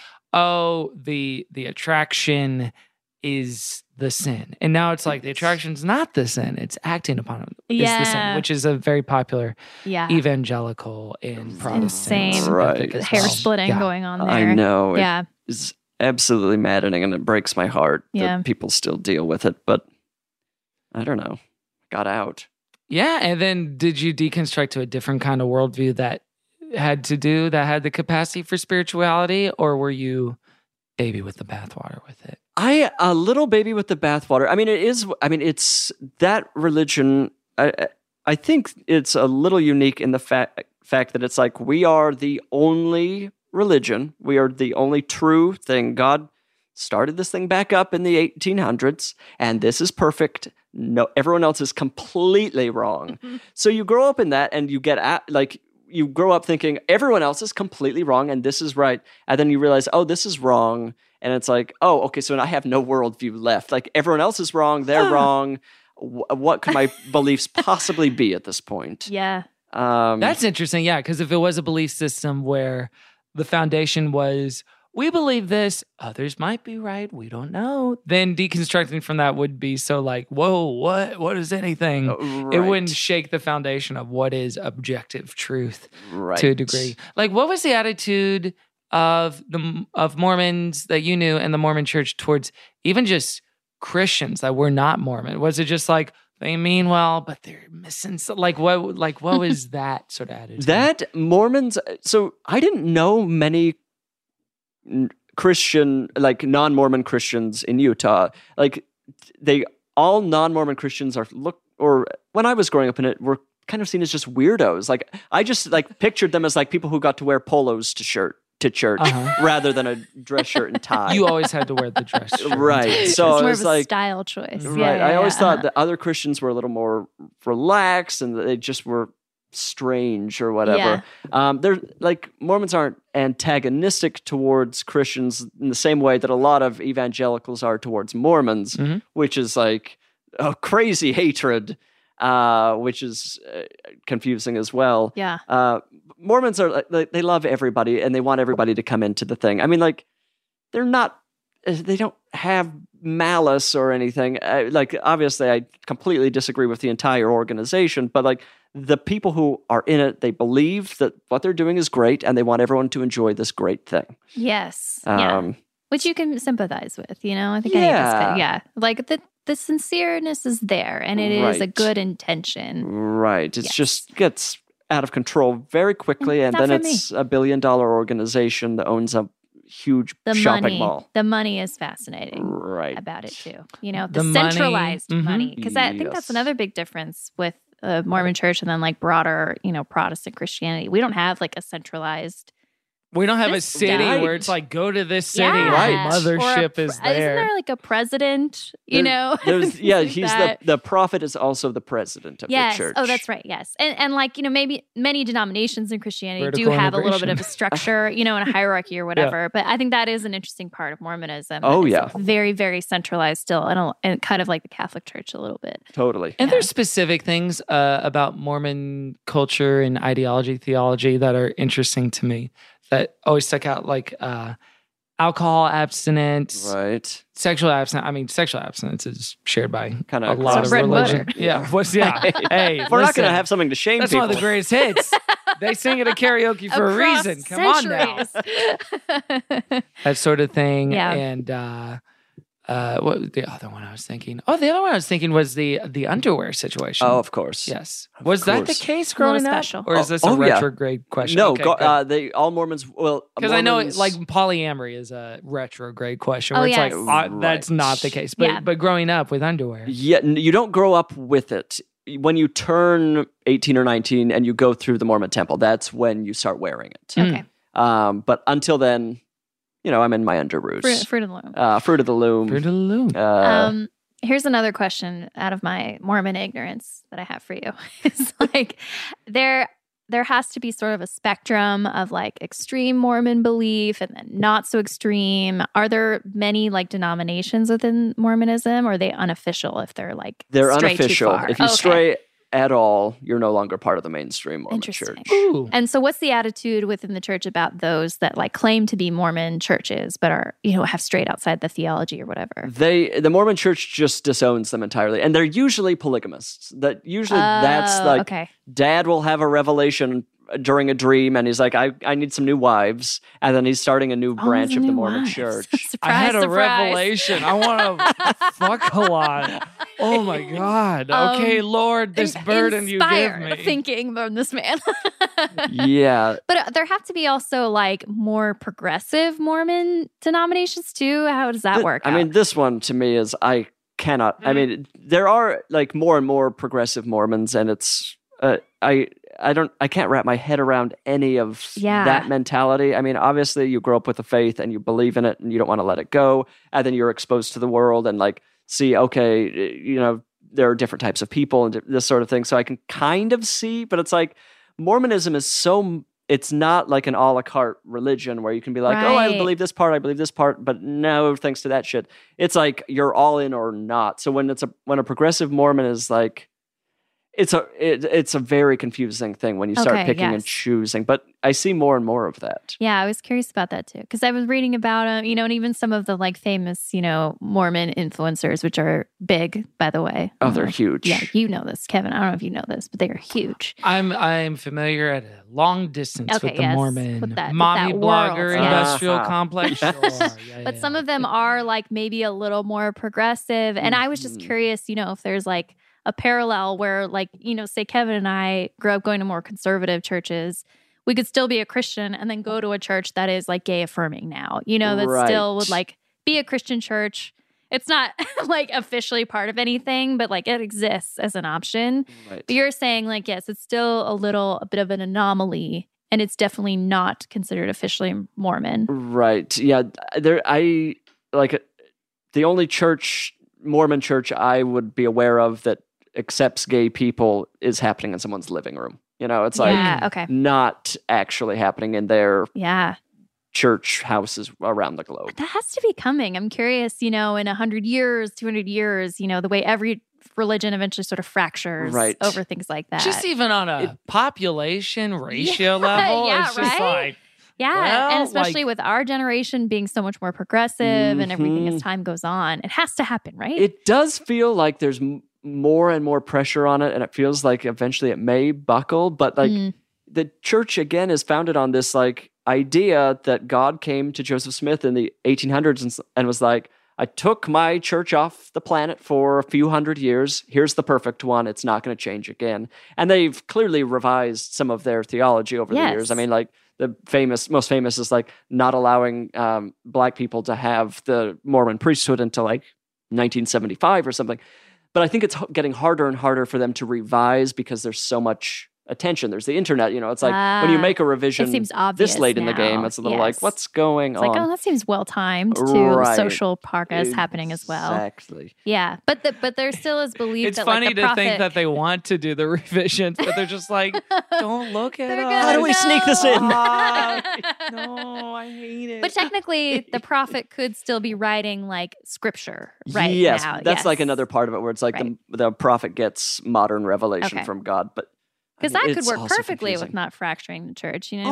the attraction is the sin. And now it's like the attraction's not the sin. It's acting upon it is the sin, which is a very popular evangelical and Protestant. Insane. Right. Hair splitting going on there. I know. Yeah. It's absolutely maddening and it breaks my heart that people still deal with it. But I don't know. Got out. Yeah. And then did you deconstruct to a different kind of worldview that had the capacity for spirituality, or were you baby with the bathwater with it? A little baby with the bathwater. It's that religion. I think it's a little unique in the fact that it's like, we are the only religion. We are the only true thing. God started this thing back up in the 1800s, and this is perfect. No, everyone else is completely wrong. So you grow up in that, and you you grow up thinking everyone else is completely wrong, and this is right. And then you realize, oh, this is wrong. And it's like, oh, okay, so I have no worldview left. Like, everyone else is wrong. They're wrong. What could my beliefs possibly be at this point? Yeah. That's interesting. Yeah, because if it was a belief system where the foundation was, we believe this, others might be right, we don't know, then deconstructing from that would be so like, whoa, what is anything? Right. It wouldn't shake the foundation of what is objective truth to a degree. Like, what was the attitude of Mormons that you knew and the Mormon church towards even just Christians that were not Mormon? Was it just like, they mean well, but they're missing what was that sort of attitude? That Mormons, so I didn't know many Christian, like non-Mormon Christians in Utah. Like, all non-Mormon Christians or when I was growing up in it, were kind of seen as just weirdos. Like, I just pictured them as like people who got to wear polos to church rather than a dress shirt and tie. You always had to wear the dress shirt. Right. So it's more it was of a style choice. Right. I always thought that other Christians were a little more relaxed and they just were strange or whatever. They're like, Mormons aren't antagonistic towards Christians in the same way that a lot of evangelicals are towards Mormons, which is like a crazy hatred, which is confusing as well. Yeah. Mormons are like, they love everybody and they want everybody to come into the thing. I mean, like, they don't have malice or anything. Like, obviously, I completely disagree with the entire organization, but like, the people who are in it, they believe that what they're doing is great and they want everyone to enjoy this great thing. Yes. Which you can sympathize with, you know? I think any of us could. Like, the sincereness is there and it is a good intention. Right. It just gets out of control very quickly, and then it's a $1 billion organization that owns a huge shopping mall. The money is fascinating about it too. You know, the centralized money. Because I think that's another big difference with the Mormon church and then like broader, you know, Protestant Christianity. We don't have like a centralized... We don't have a city where it's like, go to this city and the mothership is there. Isn't there like a president, you know? He's the prophet is also the president of the church. Oh, that's right, yes. And like, you know, maybe many denominations in Christianity do have a little bit of a structure, you know, and a hierarchy or whatever. But I think that is an interesting part of Mormonism. Oh, it's very, very centralized still and kind of like the Catholic Church a little bit. Totally. And there's specific things about Mormon culture and ideology, theology that are interesting to me. That always stuck out, like alcohol abstinence, right? Sexual abstinence. I mean, sexual abstinence is shared by kind of a lot of religion. Yeah, hey, we're not going to have something to shame that's people. That's one of the greatest hits. They sing it at karaoke for a reason. Come on now, that sort of thing. Yeah. And what was the other one I was thinking? Oh, the other one I was thinking was the underwear situation. Oh, of course. Yes. Was that the case growing up? Special. Or is this a retrograde question? No, okay, all Mormons. Well, because I know like polyamory is a retrograde question. Where it's like that's not the case. But growing up with underwear, you don't grow up with it. When you turn 18 or 19 and you go through the Mormon temple, that's when you start wearing it. Okay. But until then, you know, I'm in my underoos. Fruit of the Loom. Fruit of the Loom. Fruit of the Loom. Here's another question out of my Mormon ignorance that I have for you. It's like there has to be sort of a spectrum of like extreme Mormon belief and then not so extreme. Are there many like denominations within Mormonism, or are they unofficial if they're like they're stray unofficial? Too far? If you stray at all, you're no longer part of the mainstream Mormon church. Ooh. And so what's the attitude within the church about those that like claim to be Mormon churches but are, you know, have strayed outside the theology or whatever? The Mormon church just disowns them entirely. And they're usually polygamists. That's like dad will have a revelation during a dream and he's like, I need some new wives, and then he's starting a new branch of the Mormon church. I had a revelation. I want to fuck a lot. Oh my God. Okay, Lord, this burden you give me. Thinking from this man. Yeah. But there have to be also like more progressive Mormon denominations too. How does that work out? I mean, this one to me is I mean, there are like more and more progressive Mormons, and it's I can't wrap my head around any of that mentality. I mean, obviously you grow up with the faith and you believe in it and you don't want to let it go. And then you're exposed to the world and like, see, okay, you know, there are different types of people and this sort of thing. So I can kind of see, but it's like Mormonism is it's not like an a la carte religion where you can be like, oh, I believe this part, but no, thanks to that shit. It's like you're all in or not. So when a progressive Mormon is like, it's a very confusing thing when you start picking and choosing, but I see more and more of that. Yeah, I was curious about that too, because I was reading about you know, and even some of the like famous, you know, Mormon influencers, which are big, by the way. Oh, they're huge. Yeah, you know this, Kevin. I don't know if you know this, but they are huge. I'm familiar at a long distance with the Mormon with that blogger industrial complex. Sure. But some of them are like maybe a little more progressive, and I was just curious, you know, if there's like a parallel where, like, you know, say Kevin and I grew up going to more conservative churches, we could still be a Christian and then go to a church that is like gay affirming now, you know, that still would like be a Christian church. It's not like officially part of anything, but like it exists as an option. Right. But you're saying like, yes, it's still a bit of an anomaly, and it's definitely not considered officially Mormon. Right. Yeah. The only Mormon church I would be aware of that accepts gay people is happening in someone's living room. It's like not actually happening in their church houses around the globe. That has to be coming. I'm curious, in 100 years, 200 years, the way every religion eventually sort of fractures over things like that. Just even on a population ratio level, it's just like... Yeah, and especially with our generation being so much more progressive and everything as time goes on, it has to happen, right? It does feel like there's more and more pressure on it, and it feels like eventually it may buckle, but like the church again is founded on this like idea that God came to Joseph Smith in the 1800s and was like, I took my church off the planet for a few hundred years. Here's the perfect one. It's not going to change again. And they've clearly revised some of their theology over the years. I mean, like the most famous is like not allowing Black people to have the Mormon priesthood until like 1975 or something. But I think it's getting harder and harder for them to revise because there's so much attention. There's the internet, it's like when you make a revision this late in the game, it's a little like, what's going on? Like, that seems well timed to social progress happening as well. Exactly. Yeah, but there still is belief it's that funny like, the to prophet... think that they want to do the revisions, but they're just like, don't look at us. How do we sneak this in? No, I hate it. But technically, the prophet could still be writing like scripture right now. Yes, that's like another part of it where it's like the prophet gets modern revelation from God, but because that could work perfectly with not fracturing the church, this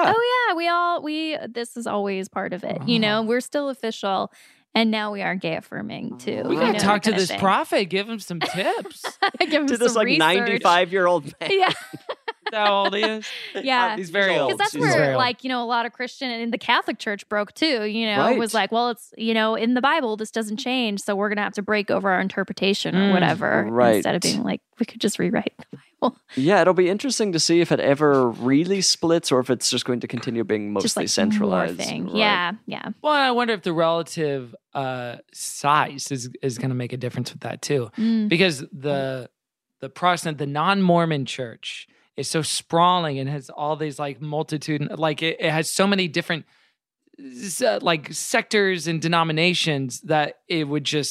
is always part of it. We're still official, and now we are gay affirming too. We gotta talk to this prophet, give him some tips. Give him to this like 95-year-old man. Yeah. How old he is? Yeah. He's very old. Because that's where, like, a lot of Christian and the Catholic Church broke too, It was like, well, it's, in the Bible, this doesn't change, so we're going to have to break over our interpretation or whatever. Right. Instead of being like, we could just rewrite the Bible. Yeah, it'll be interesting to see if it ever really splits or if it's just going to continue being mostly centralized. Right. Yeah. Well, I wonder if the relative size is going to make a difference with that too. Because the Protestant, the non-Mormon church is so sprawling and has all these like multitude, like it has so many different like sectors and denominations that it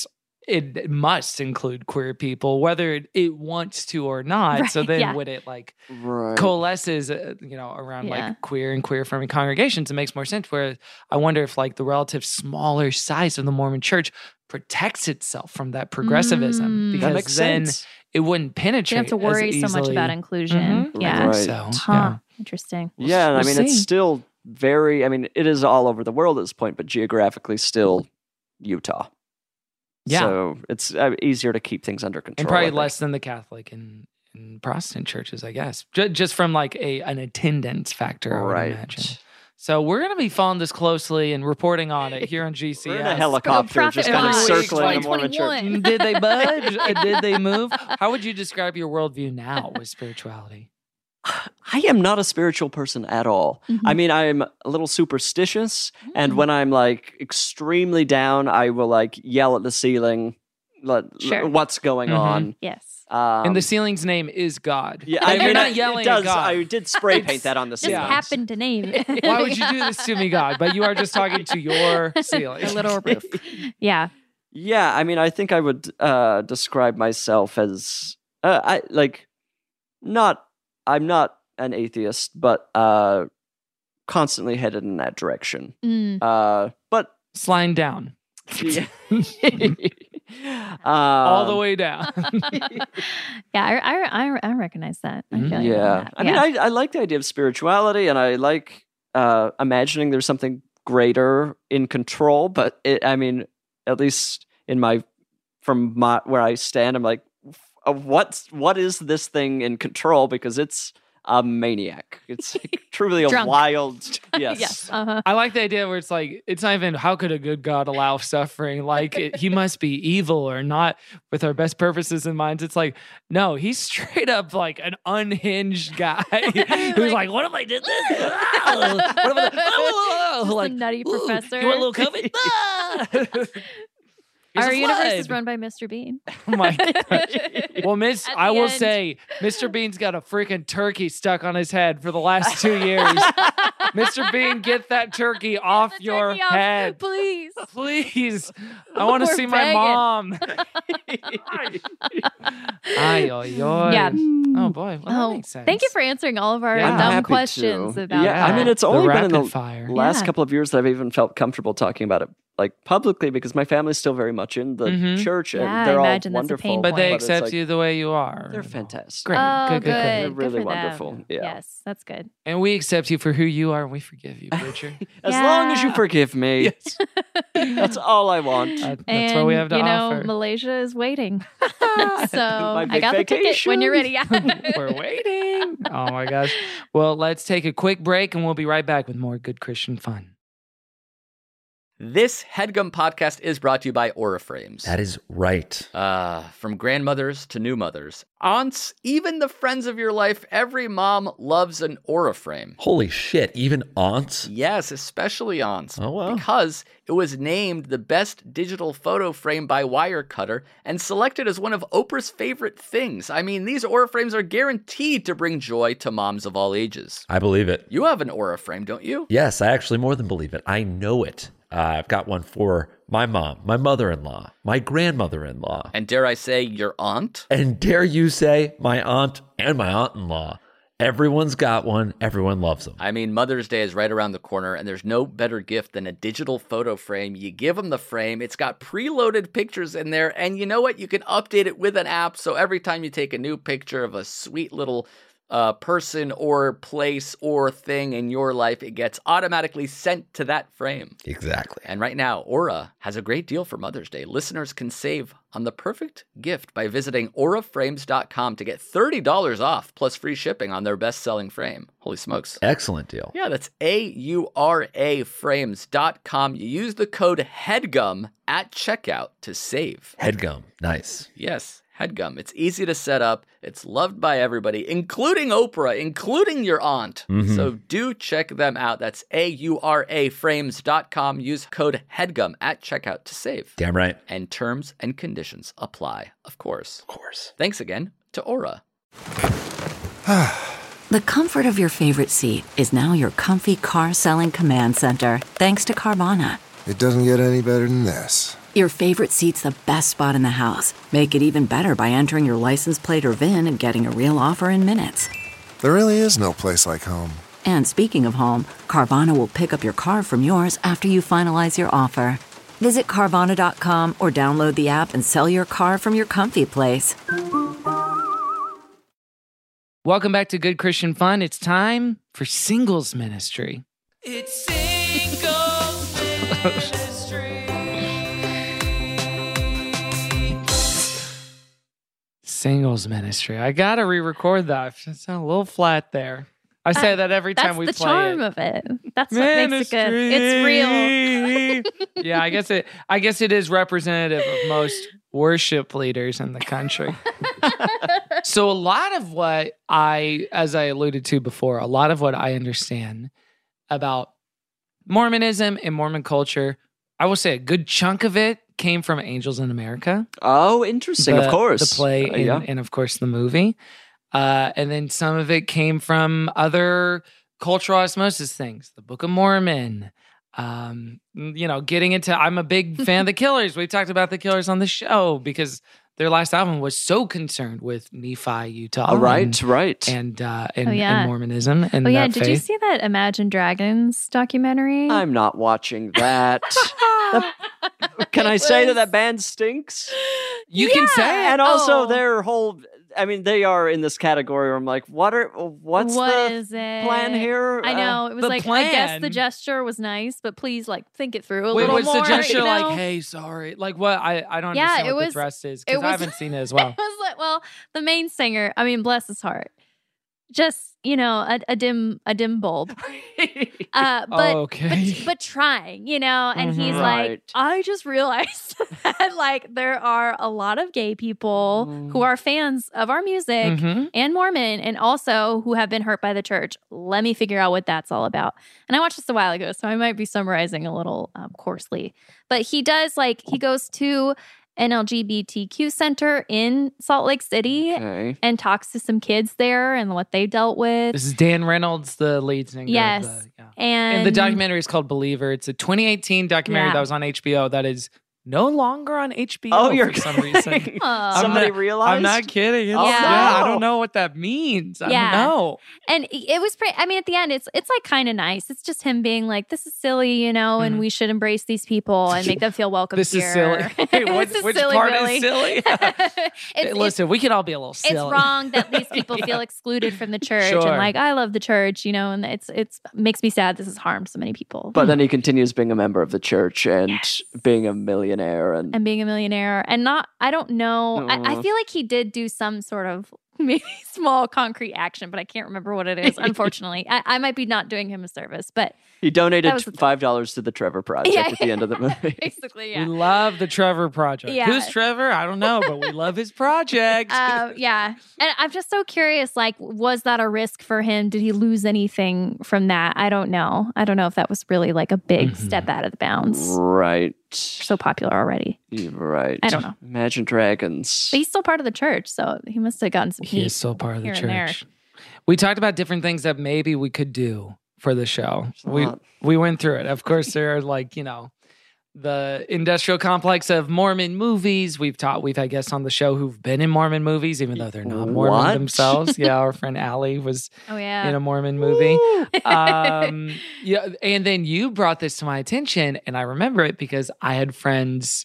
must include queer people, whether it wants to or not. Right, so then would it like coalesces, around like queer and queer affirming congregations, it makes more sense. Where I wonder if like the relative smaller size of the Mormon church protects itself from that progressivism because that makes then sense. It wouldn't penetrate. You don't have to worry so much about inclusion. Yeah. Right. So, Interesting. Yeah, and I mean, it's still it is all over the world at this point, but geographically still Utah. Yeah. So it's easier to keep things under control. And probably less than the Catholic and Protestant churches, I guess. Just from like an attendance factor, I would imagine. So we're going to be following this closely and reporting on it here on GCS. We're in a helicopter just kind of circling the Mormon church. Did they budge? Did they move? How would you describe your worldview now with spirituality? I am not a spiritual person at all. I mean, I'm a little superstitious, and when I'm like extremely down, I will like yell at the ceiling, what's going on? Yes. And the ceiling's name is God. Yeah, I mean, you're not yelling at God. I did spray paint that on the ceiling. Just happened to name it. Why would you do this to me, God? But you are just talking to your ceiling. A little roof. Yeah. Yeah, I mean, I think I would describe myself as I'm not an atheist, but constantly headed in that direction. But sliding down. Yeah. All the way down. I recognize that. I feel that. I mean, I like the idea of spirituality, and I like imagining there's something greater in control. But at least from where I stand, I'm like, what is this thing in control? Because it's a maniac. It's truly a wild. Yes. I like the idea where it's like, it's not even how could a good God allow suffering? Like he must be evil or not with our best purposes in mind. It's like, no, he's straight up like an unhinged guy who's like, what if I did this? Just like, a nutty professor. You want a little COVID? Our universe is run by Mr. Bean. Oh my God. Well, I will say, Mr. Bean's got a freaking turkey stuck on his head for the last 2 years. Mr. Bean, get that turkey off your head. Please. Please. I want to see my mom. Ay, oy, oy. Yeah. Oh, boy. Well, that makes sense. Thank you for answering all of our dumb questions about I mean, it's only been in the fire. last couple of years that I've even felt comfortable talking about it like publicly because my family's still very much in the church and they're all wonderful. But they accept you the way you are. They're fantastic. Great. Oh, good. They're really wonderful. Yeah. Yes, that's good. And we accept you for who you are and we forgive you, Richard. As long as you forgive me. Yes. That's all I want. That's what we have to offer. Malaysia is waiting. So I got the ticket when you're ready. We're waiting. Oh my gosh. Well, let's take a quick break and we'll be right back with more Good Christian Fun. This HeadGum podcast is brought to you by Aura Frames. That is right. From grandmothers to new mothers, aunts, even the friends of your life, every mom loves an Aura frame. Holy shit, even aunts? Yes, especially aunts. Oh, wow. Because it was named the best digital photo frame by Wirecutter and selected as one of Oprah's favorite things. I mean, these Aura frames are guaranteed to bring joy to moms of all ages. I believe it. You have an Aura frame, don't you? Yes, I actually more than believe it. I know it. I've got one for my mom, my mother-in-law, my grandmother-in-law. And dare I say, your aunt? And dare you say, my aunt and my aunt-in-law. Everyone's got one. Everyone loves them. I mean, Mother's Day is right around the corner, and there's no better gift than a digital photo frame. You give them the frame. It's got preloaded pictures in there, and you know what? You can update it with an app, so every time you take a new picture of a sweet little person or place or thing in your life, it gets automatically sent to that frame. Exactly. And right now, Aura has a great deal for Mother's Day. Listeners can save on the perfect gift by visiting auraframes.com to get $30 off plus free shipping on their best-selling frame. Holy smokes. Excellent deal. Yeah, that's auraframes.com. You use the code HEADGUM at checkout to save. HeadGum. Nice. Yes. HeadGum. It's easy to set up. It's loved by everybody, including Oprah, including your aunt. Mm-hmm. So do check them out. That's auraframes.com. Use code HEADGUM at checkout to save. Damn right. And terms and conditions apply, of course. Of course. Thanks again to Aura. The comfort of your favorite seat is now your comfy car selling command center, thanks to Carvana. It doesn't get any better than this. Your favorite seat's the best spot in the house. Make it even better by entering your license plate or VIN and getting a real offer in minutes. There really is no place like home. And speaking of home, Carvana will pick up your car from yours after you finalize your offer. Visit Carvana.com or download the app and sell your car from your comfy place. Welcome back to Good Christian Fun. It's time for Singles Ministry. It's Singles Ministry. Singles Ministry. I gotta re-record that. It sounded a little flat there. I say that every time we play it. That's the charm of it. That's what makes it good. It's real. Yeah, I guess it is representative of most worship leaders in the country. So a lot of what as I alluded to before, a lot of what I understand about Mormonism and Mormon culture, I will say a good chunk of it came from Angels in America. Oh, interesting. Of course. The play and of course the movie. And then some of it came from other cultural osmosis things, the Book of Mormon. Getting into, I'm a big fan of the Killers. We've talked about the Killers on the show because their last album was so concerned with Nephi, Utah. Right. And Mormonism. And did you see that Imagine Dragons documentary? I'm not watching that. Can I say that band stinks? You can say it. And also their whole, I mean, they are in this category where I'm like, what's the plan here? I know. It was like, plan. I guess the gesture was nice, but please think it through a little more. Was the gesture like, hey, sorry? Like what? I don't understand what the dress is because I haven't seen it as well. It was like, well, the main singer, I mean, bless his heart. just, you know, a dim bulb. But trying, you know, and he's like, I just realized that like there are a lot of gay people who are fans of our music and Mormon, and also who have been hurt by the church. Let me figure out what that's all about. And I watched this a while ago, so I might be summarizing a little coarsely. But he does he goes to an LGBTQ center in Salt Lake City and talks to some kids there and what they dealt with. This is Dan Reynolds, the lead singer. Yes. And the documentary is called Believer. It's a 202018 documentary that was on HBO that is no longer on HBO for some reason. Somebody realized? I'm not kidding. I don't know what that means. I don't know. And it was pretty, I mean, at the end, it's like kind of nice. It's just him being like, this is silly, you know, and we should embrace these people and make them feel welcome This here. is silly. Wait, which silly, part Billy. is silly? Listen, we can all be a little silly. It's wrong that these people feel excluded from the church. And like, I love the church, you know, and it's makes me sad this has harmed so many people. But then he continues being a member of the church and being a millionaire. And being a millionaire. And I don't know. I feel like he did do some sort of maybe small concrete action, but I can't remember what it is, unfortunately. I might be not doing him a service, but he donated $5 to the Trevor Project at the end of the movie. Basically, yeah. We love the Trevor Project. Yeah. Who's Trevor? I don't know, but we love his project. Yeah. And I'm just so curious, like, was that a risk for him? Did he lose anything from that? I don't know. I don't know if that was really like a big step out of the bounds. Right. So popular already. You're right. I don't know. Imagine Dragons. But he's still part of the church, so he must have gotten some heat. He is still part of the here and there. church. We talked about different things that maybe we could do for the show. We went through it. Of course, there are like, you know, the industrial complex of Mormon movies. We've had guests on the show who've been in Mormon movies, even though they're not Mormon themselves. Yeah, our friend Allie was in a Mormon movie. And then you brought this to my attention, and I remember it because I had friends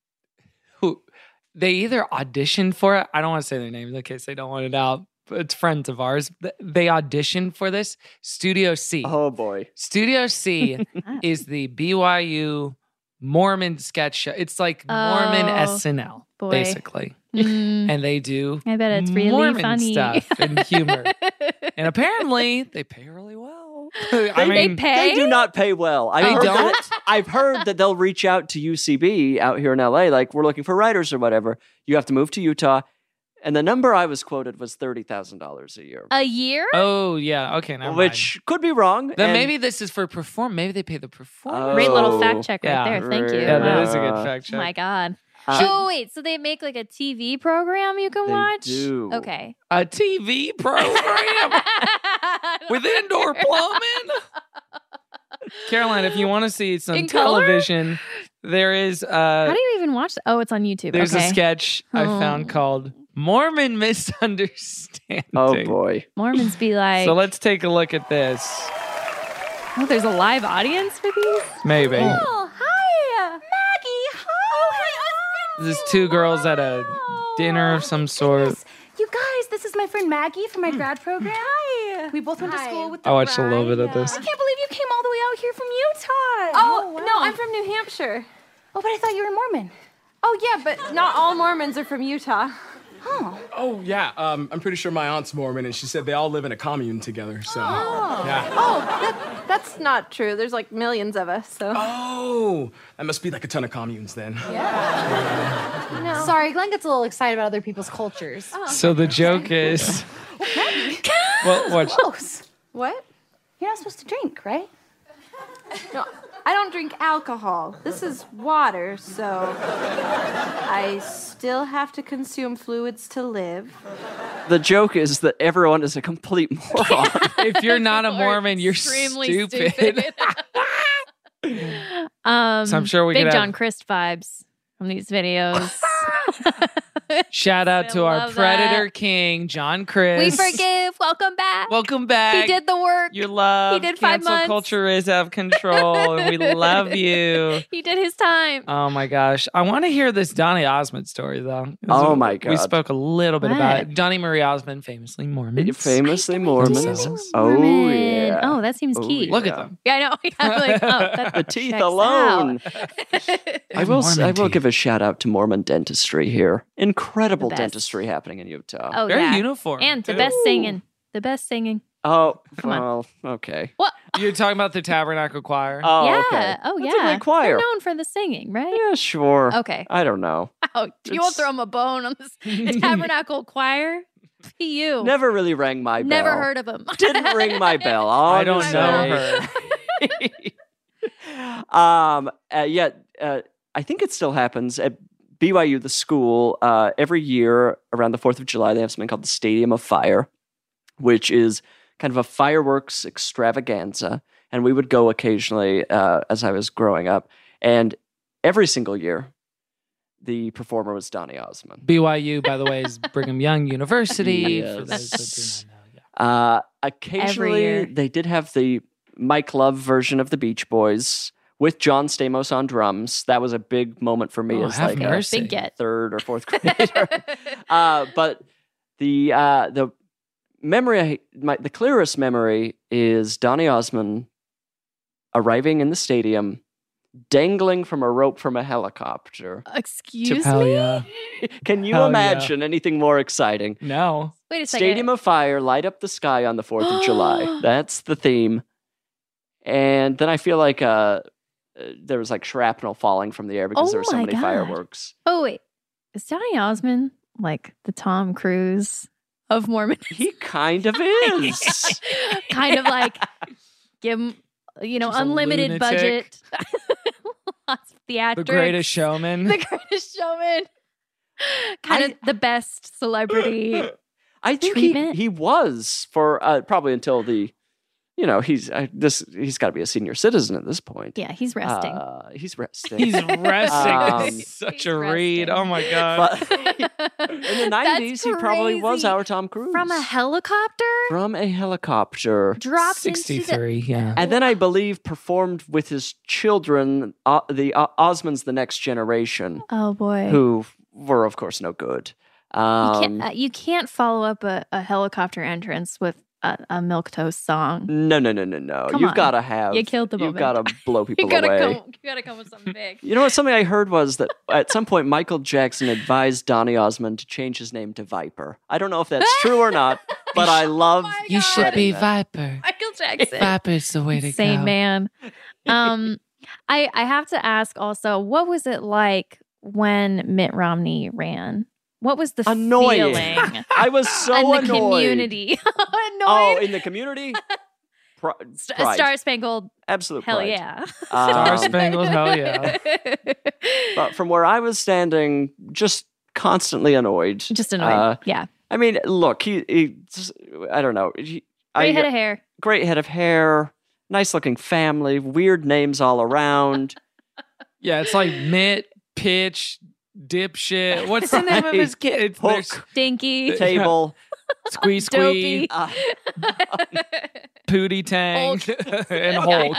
who they either auditioned for it. I don't want to say their names in case they don't want it out. It's friends of ours. They auditioned for this. Studio C. Oh, boy. Studio C is the BYU Mormon sketch show. It's like Mormon SNL, basically. And they do I bet it's really Mormon funny stuff and humor. And apparently, they pay really well. I mean, they do not pay well. I've heard that they'll reach out to UCB out here in LA, like, we're looking for writers or whatever. You have to move to Utah. And the number I was quoted was $30,000 a year. A year? Oh, yeah. Okay, never Which could be wrong. Then maybe this is for perform. Maybe they pay the performer. Great little fact check right there. Thank you. Yeah, that is a good fact check. Oh my God. Wait. So they make like a TV program you can watch? They do. Okay. A TV program with indoor plumbing? Caroline, if you want to see some In television, there is... How do you even watch that? Oh, it's on YouTube. There's a sketch I found called Mormon Misunderstanding. Oh, boy. Mormons be like... So let's take a look at this. Oh, there's a live audience for these? Maybe. Oh, hi. Maggie, hi. There's two girls at a dinner of some sort. You guys, this is my friend Maggie from my grad program. Hi. We both went to school with the I watched a little bit of this. I can't believe you came all the way out here from Utah. Oh, wow. No, I'm from New Hampshire. Oh, but I thought you were Mormon. Oh, yeah, but not all Mormons are from Utah. Oh, yeah. I'm pretty sure my aunt's Mormon, and she said they all live in a commune together, so... Yeah. Oh, that's not true. There's like millions of us, so... Oh, that must be like a ton of communes then. Yeah. No. Sorry, Glenn gets a little excited about other people's cultures. Oh, So the joke is... Well, watch. Close. What? You're not supposed to drink, right? No, I don't drink alcohol. This is water, so I still have to consume fluids to live. The joke is that everyone is a complete moron. If you're not a Mormon, you're extremely stupid. So I'm sure we Big could John have... Christ vibes from these videos. Shout out to our love Predator that. King, John Chris. We forgive. Welcome back. Welcome back. He did the work. Your love. He did 5 Cancel months. culture is out of control, and we love you. He did his time. Oh my gosh. I want to hear this Donny Osmond story, though. Oh my God. We spoke a little bit about What? it. Donny Marie Osmond, famously Mormon. Famously Mormon. Oh, Mormon. yeah. Oh, that seems key. Look at them. Yeah, I know. Yeah, like, that The teeth checks alone. out. I will Mormon teeth. give a shout out to Mormon dentistry here. Incredible The best. dentistry happening in Utah. Oh, Very yeah. uniform. And the too. best singing. The best singing. Oh, Come on. well, okay. What? You're talking about the Tabernacle Choir? Oh, yeah. okay. Oh, That's yeah. a great choir. They're known for the singing, right? Yeah, sure. Okay. I don't know. Oh, you won't throw him a bone on this the Tabernacle Choir? You. Never really rang my bell. Never heard of him. Didn't ring my bell. I don't know her. I think it still happens at BYU, the school. Every year around the 4th of July, they have something called the Stadium of Fire, which is kind of a fireworks extravaganza. And we would go occasionally as I was growing up. And every single year, the performer was Donny Osmond. BYU, by the way, is Brigham Young University. Yes. For those that do not know. Occasionally, they did have the Mike Love version of the Beach Boys with John Stamos on drums. That was a big moment for me as like mercy. Big get. a 3rd or 4th grader. But the memory, the clearest memory is Donny Osmond arriving in the stadium, dangling from a rope from a helicopter. Excuse Hell me? yeah. Can you Hell imagine anything more exciting? No. Wait a second. Stadium of Fire, light up the sky on the 4th of July. That's the theme. And then I feel like there was like shrapnel falling from the air because there were so my many God. fireworks. Oh, wait. Is Donny Osmond like the Tom Cruise of Mormon? He kind of is. Kind of like give him, Just a unlimited lunatic. budget. Lots of theatrics. The Greatest Showman. The Greatest Showman. Kind of the best celebrity. I think treatment? he was for probably until the, he's got to be a senior citizen at this point. Yeah, he's resting. He's resting. He's resting. He's Such a read. Oh my God. But in the 90s, he probably was crazy. our Tom Cruise. From a helicopter? From a helicopter. Dropped into 63, yeah. And then I believe performed with his children, the Osmonds, the Next Generation, Oh, boy. who were, of course, no good. You can't follow up a helicopter entrance with a milquetoast song. No. Come You've on. got to have. You killed the You've moment. got to blow people You away. gotta come with something big. You know what? Something I heard was that at some point Michael Jackson advised Donny Osmond to change his name to Viper. I don't know if that's true or not, but I love. You should be that. Viper. Michael Jackson. Viper's the way to Same go. man. I have to ask also, what was it like when Mitt Romney ran? What was the Annoying. feeling I was so in the annoyed. community? Oh, in the community? Pride. Star Spangled. Absolute Hell pride. yeah. Star Spangled, hell yeah. But from where I was standing, just constantly annoyed. Just annoyed. Yeah. I mean, look, he just, I don't know. Great head of hair. Great head of hair. Nice looking family. Weird names all around. Yeah, it's like Mitt, Pitch, Dipshit. What's the name of his kid? There's Dinky. Table. Squee Squee, Dopey. Pootie Tang, Hulk. and Hulk.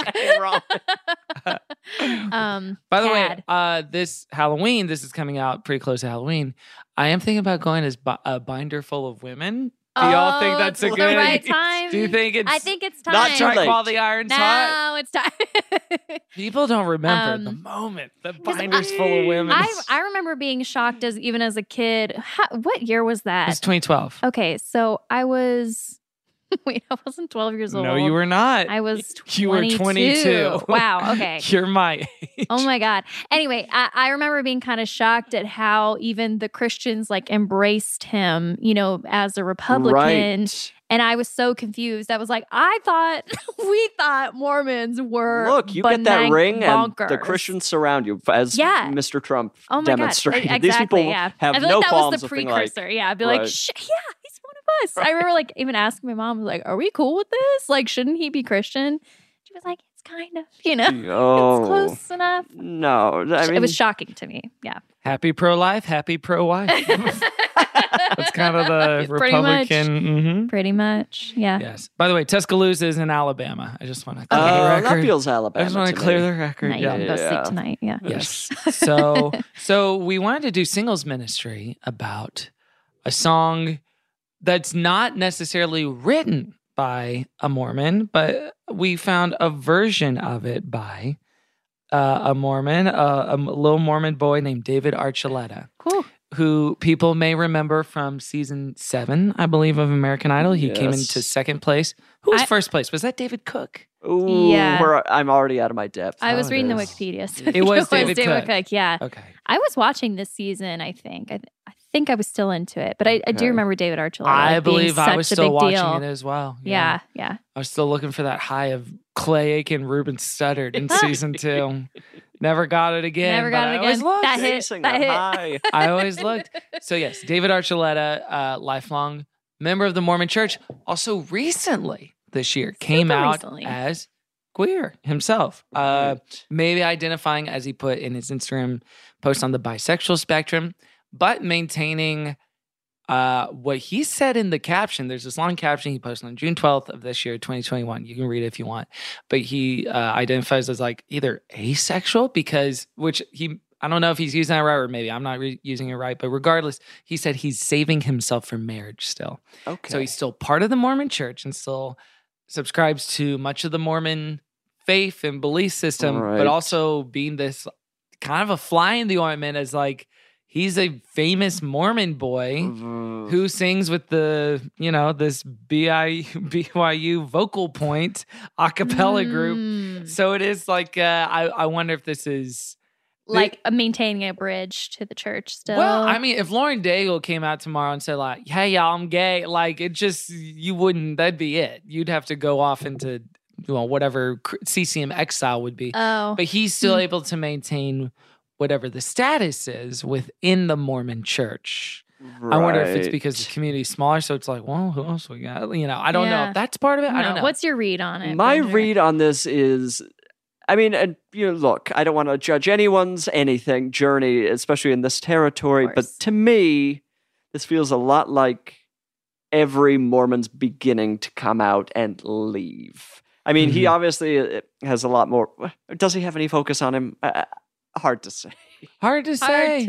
By the Cad. way, this Halloween, this is coming out pretty close to Halloween. I am thinking about going as a binder full of women. Do y'all think that's a it's good the right time? Do you think it's I think it's time. not too strike late. while the iron's hot? No, it's time. People don't remember the moment the binder's full of women. I remember being shocked as a kid. What year was that? It's 2012. Okay, so I was. Wait, I wasn't 12 years old. No, you were not. I was 22. You were 22. Wow, okay. You're my age. Oh my God. Anyway, I remember being kind of shocked at how even the Christians embraced him, as a Republican. Right. And I was so confused. I was like, we thought Mormons were Look, you get that ring bonkers. and the Christians surround you, as Yeah. Mr. Trump Oh my demonstrated. God. These Exactly, people yeah. have I feel no like that was qualms the of being like, precursor. Yeah, I'd be like, right. yeah, he's one of us. I remember even asking my mom, like, are we cool with this? Like, shouldn't he be Christian? She was like, it's kind of, Oh. it's close enough. No, I mean, It was shocking to me. Yeah. Happy pro-life, happy pro-wife. That's kind of the Pretty much. Republican. Mhm. Pretty much. Yeah. Yes. By the way, Tuscaloosa is in Alabama. I just want to clear the that record. feels Alabama. I just want to to clear me. the record. Now you can go sleep tonight. Yeah. Yes. So we wanted to do singles ministry about a song that's not necessarily written by a Mormon, but we found a version of it by a Mormon, a little Mormon boy named David Archuleta. Cool. who people may remember from season 7, I believe, of American Idol. He came into second place. Who was first place? Was that David Cook? Ooh, I'm already out of my depth. I was reading the Wikipedia. So it was David Cook. Yeah. Okay. I was watching this season, I think. I think I was still into it, but I do remember David Archuleta. I believe I was still watching deal. it as well. Yeah. I was still looking for that high of Clay Aiken, Ruben Studdard in season 2. Never got it again. Never got it again. That hit. I always looked. So yes, David Archuleta, lifelong member of the Mormon Church, also recently this year came out as queer himself. Maybe identifying, as he put in his Instagram post, on the bisexual spectrum, but maintaining what he said in the caption. There's this long caption he posted on June 12th of this year, 2021. You can read it if you want. But he identifies as like either asexual I don't know if he's using that right, or maybe I'm not using it right. But regardless, he said he's saving himself for marriage still. Okay. So he's still part of the Mormon Church and still subscribes to much of the Mormon faith and belief system, but also being this kind of a fly in the ointment as like, he's a famous Mormon boy who sings with the, this BYU Vocal Point a cappella group. So it is like, I wonder if this is... Like maintaining a bridge to the church still. Well, I mean, if Lauren Daigle came out tomorrow and said like, hey, y'all, I'm gay, like you wouldn't, that'd be it. You'd have to go off into whatever CCM exile would be. Oh. But he's still able to maintain whatever the status is within the Mormon Church. I wonder if it's because the community's smaller, so it's like, well, who else we got? I don't know if that's part of it. I don't know. What's your read on it? My read on this is, I mean, look, I don't want to judge anyone's journey, especially in this territory, but to me, this feels a lot like every Mormon's beginning to come out and leave. I mean, he obviously has a lot more. Does he have any focus on him? Hard to say. Hard to say.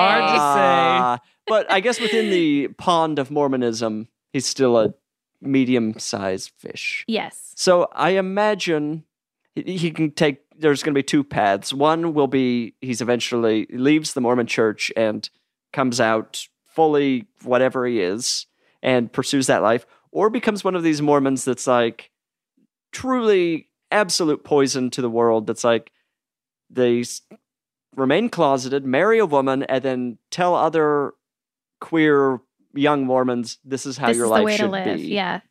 But I guess within the pond of Mormonism, he's still a medium-sized fish. Yes. So I imagine he can take, there's going to be 2 paths. One will be he's eventually leaves the Mormon Church and comes out fully whatever he is and pursues that life, or becomes one of these Mormons that's like truly absolute poison to the world. That's like they remain closeted, marry a woman, and then tell other queer young Mormons, this is how your life should be. Yeah.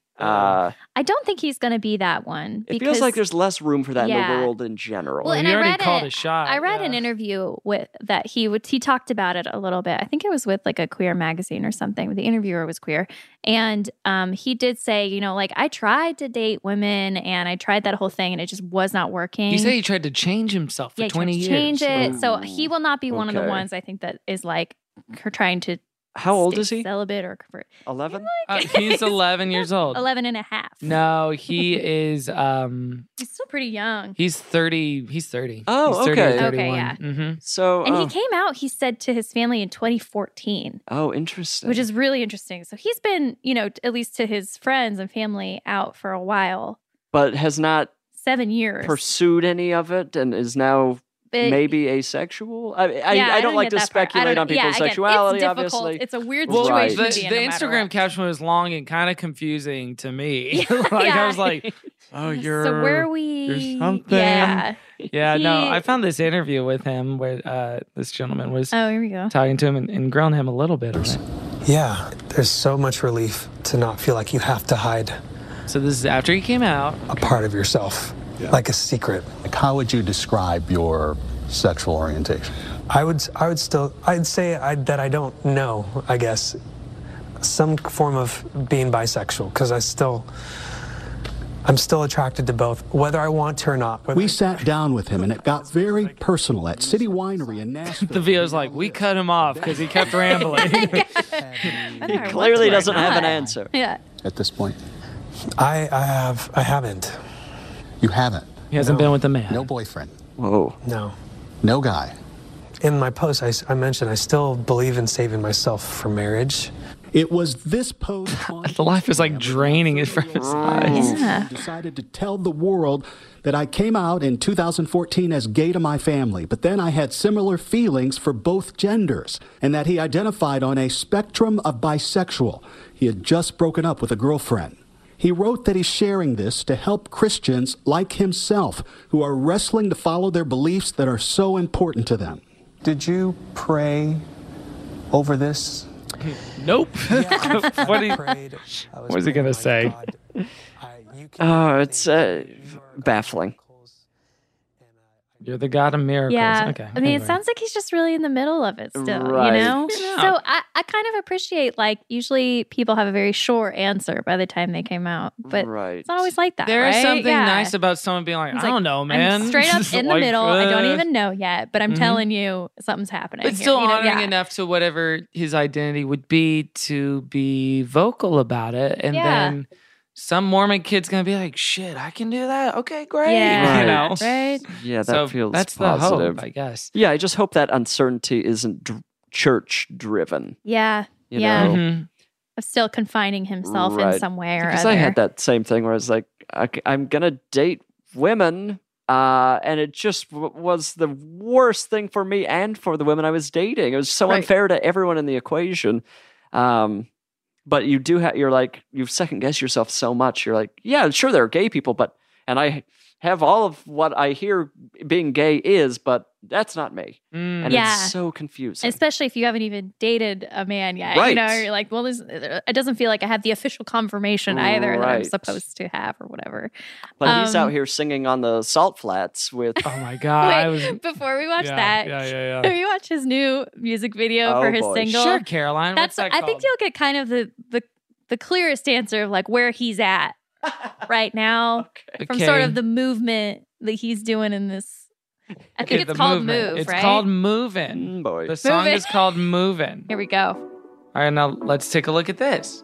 I don't think he's going to be that one. It feels like there's less room for that in the world in general. Well, and he already called a shot. I read an interview with that he talked about it a little bit. I think it was with like a queer magazine or something. The interviewer was queer. And he did say, I tried to date women and I tried that whole thing and it just was not working. He said he tried to change himself for 20 years. Change it. So he will not be one of the ones, I think, that is like trying to How old is he? Celibate or convert. 11? He's 11 years old. 11 and a half. No, he is... he's still pretty young. He's 30. He's 30. Oh, he's 30 okay. or 31. Okay, yeah. Mm-hmm. So, and he came out, he said, to his family in 2014. Oh, interesting. Which is really interesting. So he's been, at least to his friends and family, out for a while. But has not 7 years pursued any of it and is now... maybe asexual? I don't like to speculate on people's sexuality, it's obviously. It's a weird situation to be in. The Instagram caption was long and kind of confusing to me. I was like, oh, you're... So where are we... There's something. Yeah. Yeah, no, I found this interview with him where this gentleman was here we go. talking to him and grilling him a little bit on it. Yeah, there's so much relief to not feel like you have to hide. So this is after he came out. A part of yourself. Yeah. Like a secret. Like, how would you describe your sexual orientation? I'd say that I don't know, I guess. Some form of being bisexual, because I'm still attracted to both, whether I want to or not. We sat down with him and it got very personal at City Winery in Nashville. The video's like, we cut him off because he kept rambling. He clearly doesn't have an answer. Yeah. At this point. I haven't. You haven't? He hasn't been with a man. No boyfriend? Whoa. No. No guy? In my post, I mentioned I still believe in saving myself for marriage. It was this post the life is like draining it from his eyes. Yeah. Decided to tell the world that I came out in 2014 as gay to my family, but then I had similar feelings for both genders, and that he identified on a spectrum of bisexual. He had just broken up with a girlfriend. He wrote that he's sharing this to help Christians like himself who are wrestling to follow their beliefs that are so important to them. Did you pray over this? Nope. What is he going to say? Oh, it's baffling. You're the God of miracles. Yeah. Okay. I mean, it sounds like he's just really in the middle of it still, Right. you know? Yeah. So I kind of appreciate, like, usually people have a very short answer by the time they came out, but it's not always like that, There is right? something Yeah. nice about someone being like, It's I don't know, man. I'm straight up in the Like, middle. I don't even know yet, but I'm Mhm. telling you something's happening. It's here, still you know? honoring Yeah. enough to whatever his identity would be to be vocal about it. And Yeah. then some Mormon kid's going to be like, shit, I can do that. Okay, great. Yeah. You know? Right? Yeah, that So feels that's positive. the hope, I guess. Yeah, I just hope that uncertainty isn't church driven. Yeah. You yeah. know? Of still confining himself in some way or Because other. I had that same thing where I was like, I'm going to date women. And it just was the worst thing for me and for the women I was dating. It was so unfair to everyone in the equation. But you do have, you're like, you second guess yourself so much. You're like, yeah, sure, there are gay people, and I have all of what I hear being gay is, but that's not me. And it's so confusing. Especially if you haven't even dated a man yet. Right. You know, you're like, well, it doesn't feel like I have the official confirmation either that I'm Right. supposed to have or whatever. But he's out here singing on the salt flats with. Oh my God. Wait, before we watch Yeah, that, yeah. have you watched his new music video Oh, for his boy. single? Sure, Caroline. What's that I called? think you'll get kind of the clearest answer of like where he's at right now from sort of the movement that he's doing in this. I think it's the called movement. Move, It's right? called Movin'. Boy. The song Movin'. is called Movin'. Here we go. All right, now let's take a look at this.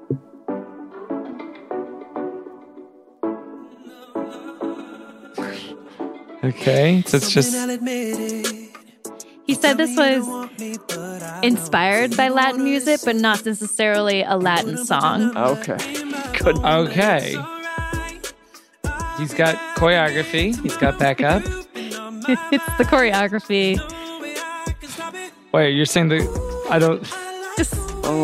Okay, so it's just He said this was inspired by Latin music, but not necessarily a Latin song. Okay. Good. okay. He's got choreography. He's got backup. It's the choreography. Wait, you're saying I don't. Just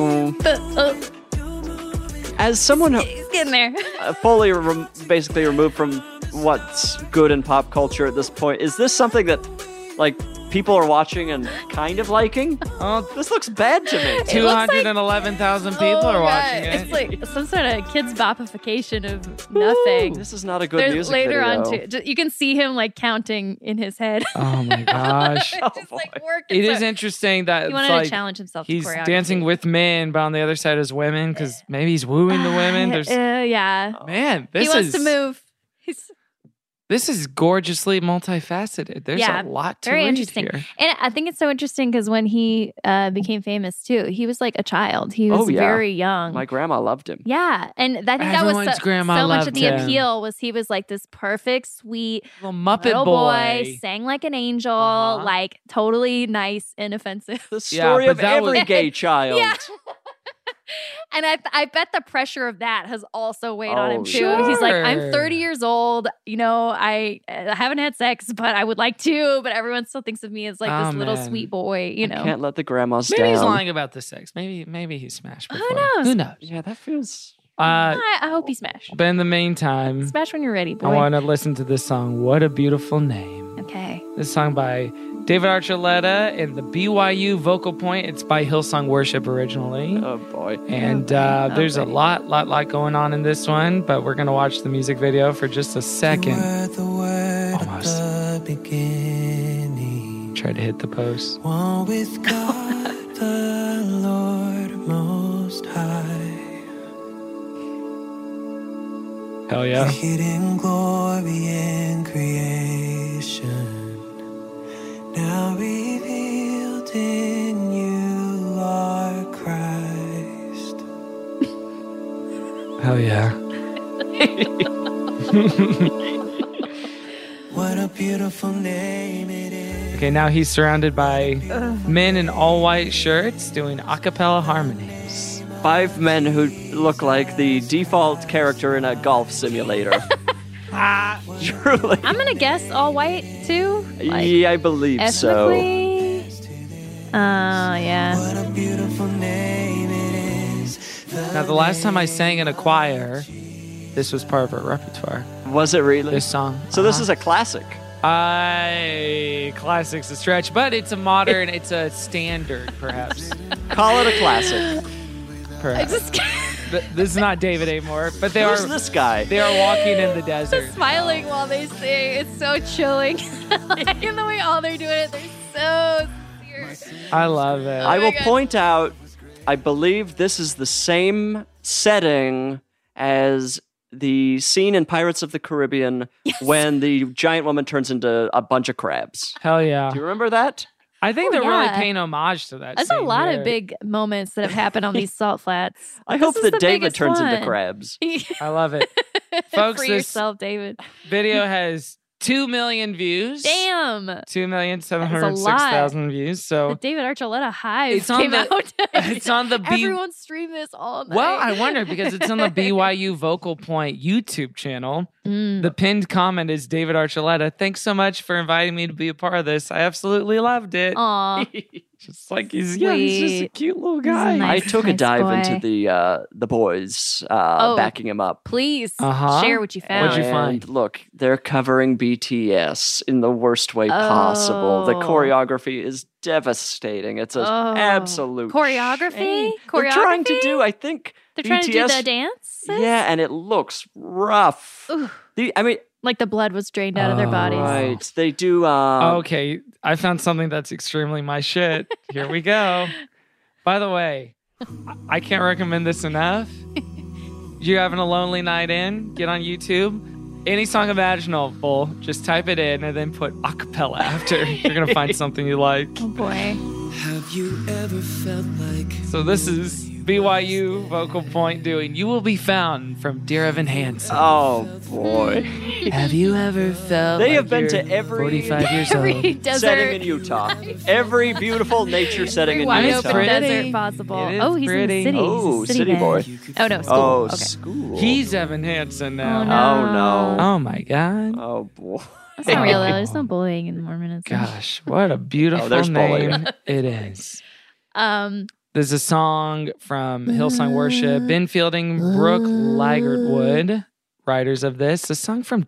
As someone who he's getting there. fully basically removed from what's good in pop culture at this point, is this something that like people are watching and kind of liking? Oh, this looks bad to me. 211,000 people are watching it. It's like some sort of kids bopification of nothing. This is not a good There's music later video. on too. You can see him like counting in his head. Oh my gosh. Just like working. It is so- interesting that He it's wanted to like challenge himself to he's choreography. dancing with men, but on the other side is women because maybe he's wooing the women. There's yeah. man, this He wants is to move. this is gorgeously multifaceted. There's a lot to very read interesting. here. And I think it's so interesting because when he became famous too, he was like a child. He was very young. My grandma loved him. Yeah, and I think that was Everyone's so, grandma so much of loved the him. appeal was he was like this perfect, sweet little Muppet little boy. sang like an angel, like totally nice, inoffensive. The story but of that every was- gay child. Yeah. And I bet the pressure of that has also weighed on him Oh, too. He's like, I'm sure. 30 years old. You know, I haven't had sex, but I would like to. But everyone still thinks of me as like this Oh, little man. sweet boy. You know, Can't let the grandmas Maybe down. he's lying about the sex. Maybe he smashed before. knows? Who knows? Yeah, that feels. I hope he smashed. But in the meantime, Smash when you're ready, boy. I want to listen to this song, What a Beautiful Name. Okay. This song by David Archuleta and the BYU Vocal Point. It's by Hillsong Worship originally. Oh, boy. And there's a lot going on in this one, but we're going to watch the music video for just a second. Almost. Try to hit the post. One with God, the Lord Most High. Hell yeah. The hidden glory in creation, now revealed in you are Christ. Hell yeah. What a beautiful name it is. Okay, now he's surrounded by men in all white shirts doing a cappella harmonies. 5 men who look like the default character in a golf simulator. Truly. I'm going to guess all white, too. Yeah, I believe so. Yeah. What a beautiful name it is. Now, the last time I sang in a choir, this was part of our repertoire. Was it really? This song. So this is a classic. Classic's a stretch, but it's a modern, it's a standard, perhaps. Call it a classic. Perhaps. This is not David anymore, but they Who's this guy? They are walking in the desert. Smiling while they sing. It's so chilling. Like in the way all they're doing it, they're so sincere. I love it. I will point out, I believe this is the same setting as the scene in Pirates of the Caribbean when the giant woman turns into a bunch of crabs. Hell yeah. Do you remember that? I think they're really paying homage to that. There's a lot of big moments that have happened on these salt flats. I hope that David turns into crabs. I love it. Folks, Free this yourself, David. video has 2 million views. Damn. 2,706,000 views. So The David Archuleta Hive It's on came the- out. it's on the B- Everyone stream this all night. Well, I wonder because it's on the BYU Vocal Point YouTube channel. The pinned comment is David Archuleta. Thanks so much for inviting me to be a part of this. I absolutely loved it. Aw. Just like he's just a cute little guy. I took a dive into the boys, backing him up. Please share what you found. What'd you find? And look, they're covering BTS in the worst way possible. The choreography is devastating. It's an absolute choreography. shame. They're trying to do, I think, They're trying to do the dance. Yeah, and it looks rough. Like the blood was drained out of their bodies. Right. They do. Okay, I found something that's extremely my shit. Here we go. By the way, I can't recommend this enough. You're having a lonely night in, get on YouTube. Any song imaginable, just type it in and then put acapella after. You're going to find something you like. Oh, boy. Have you ever felt like... So this is BYU Vocal Point doing You Will Be Found from Dear Evan Hansen. Oh, boy. Have you ever felt They like have been you're to every 45 years old? setting in Utah. Every beautiful nature setting in Wide Utah. open desert possible. It is Oh, he's pretty. in the city. Oh, He's a city man. boy. Oh, no, school. Oh, Okay. school. He's Evan Hansen now. Oh, no. Oh, no. Oh, my God. Oh, boy. That's not real, though. There's no bullying in Mormonism. Gosh, what a beautiful there's bullying. name it is. Um, There's a song from Hillsong Worship, Ben Fielding, Brooke Ligertwood, writers of this, a song from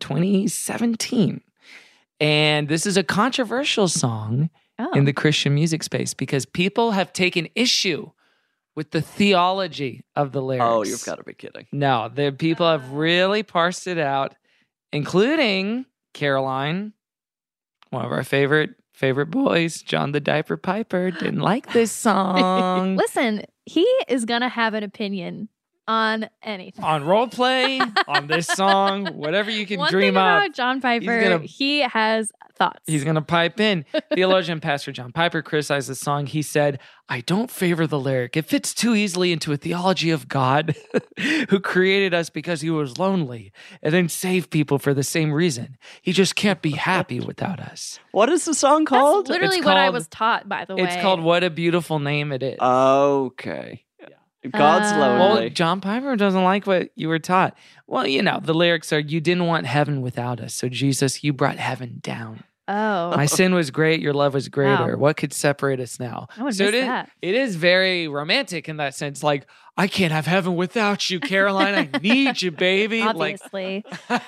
2017. And this is a controversial song in the Christian music space because people have taken issue with the theology of the lyrics. Oh, you've got to be kidding. No, the people have really parsed it out, including Caroline, one of our favorite boys, John the Diaper Piper, didn't like this song. Listen, he is going to have an opinion on anything. On role play, on this song, whatever you can One dream thing up. about John Piper, he has thoughts. He's going to pipe in. Theologian Pastor John Piper criticized the song. He said, I don't favor the lyric. It fits too easily into a theology of God who created us because he was lonely and then saved people for the same reason. He just can't be happy without us. What is the song called? That's literally what I was taught, by the way. It's called What a Beautiful Name It Is. Okay. God's lonely. Well, John Piper doesn't like what you were taught. Well, you know, the lyrics are, you didn't want heaven without us. So Jesus, you brought heaven down. Oh. My sin was great. Your love was greater. Wow. What could separate us now? I would So miss it is, that. it is very romantic in that sense. Like, I can't have heaven without you, Caroline. I need you, baby. Obviously.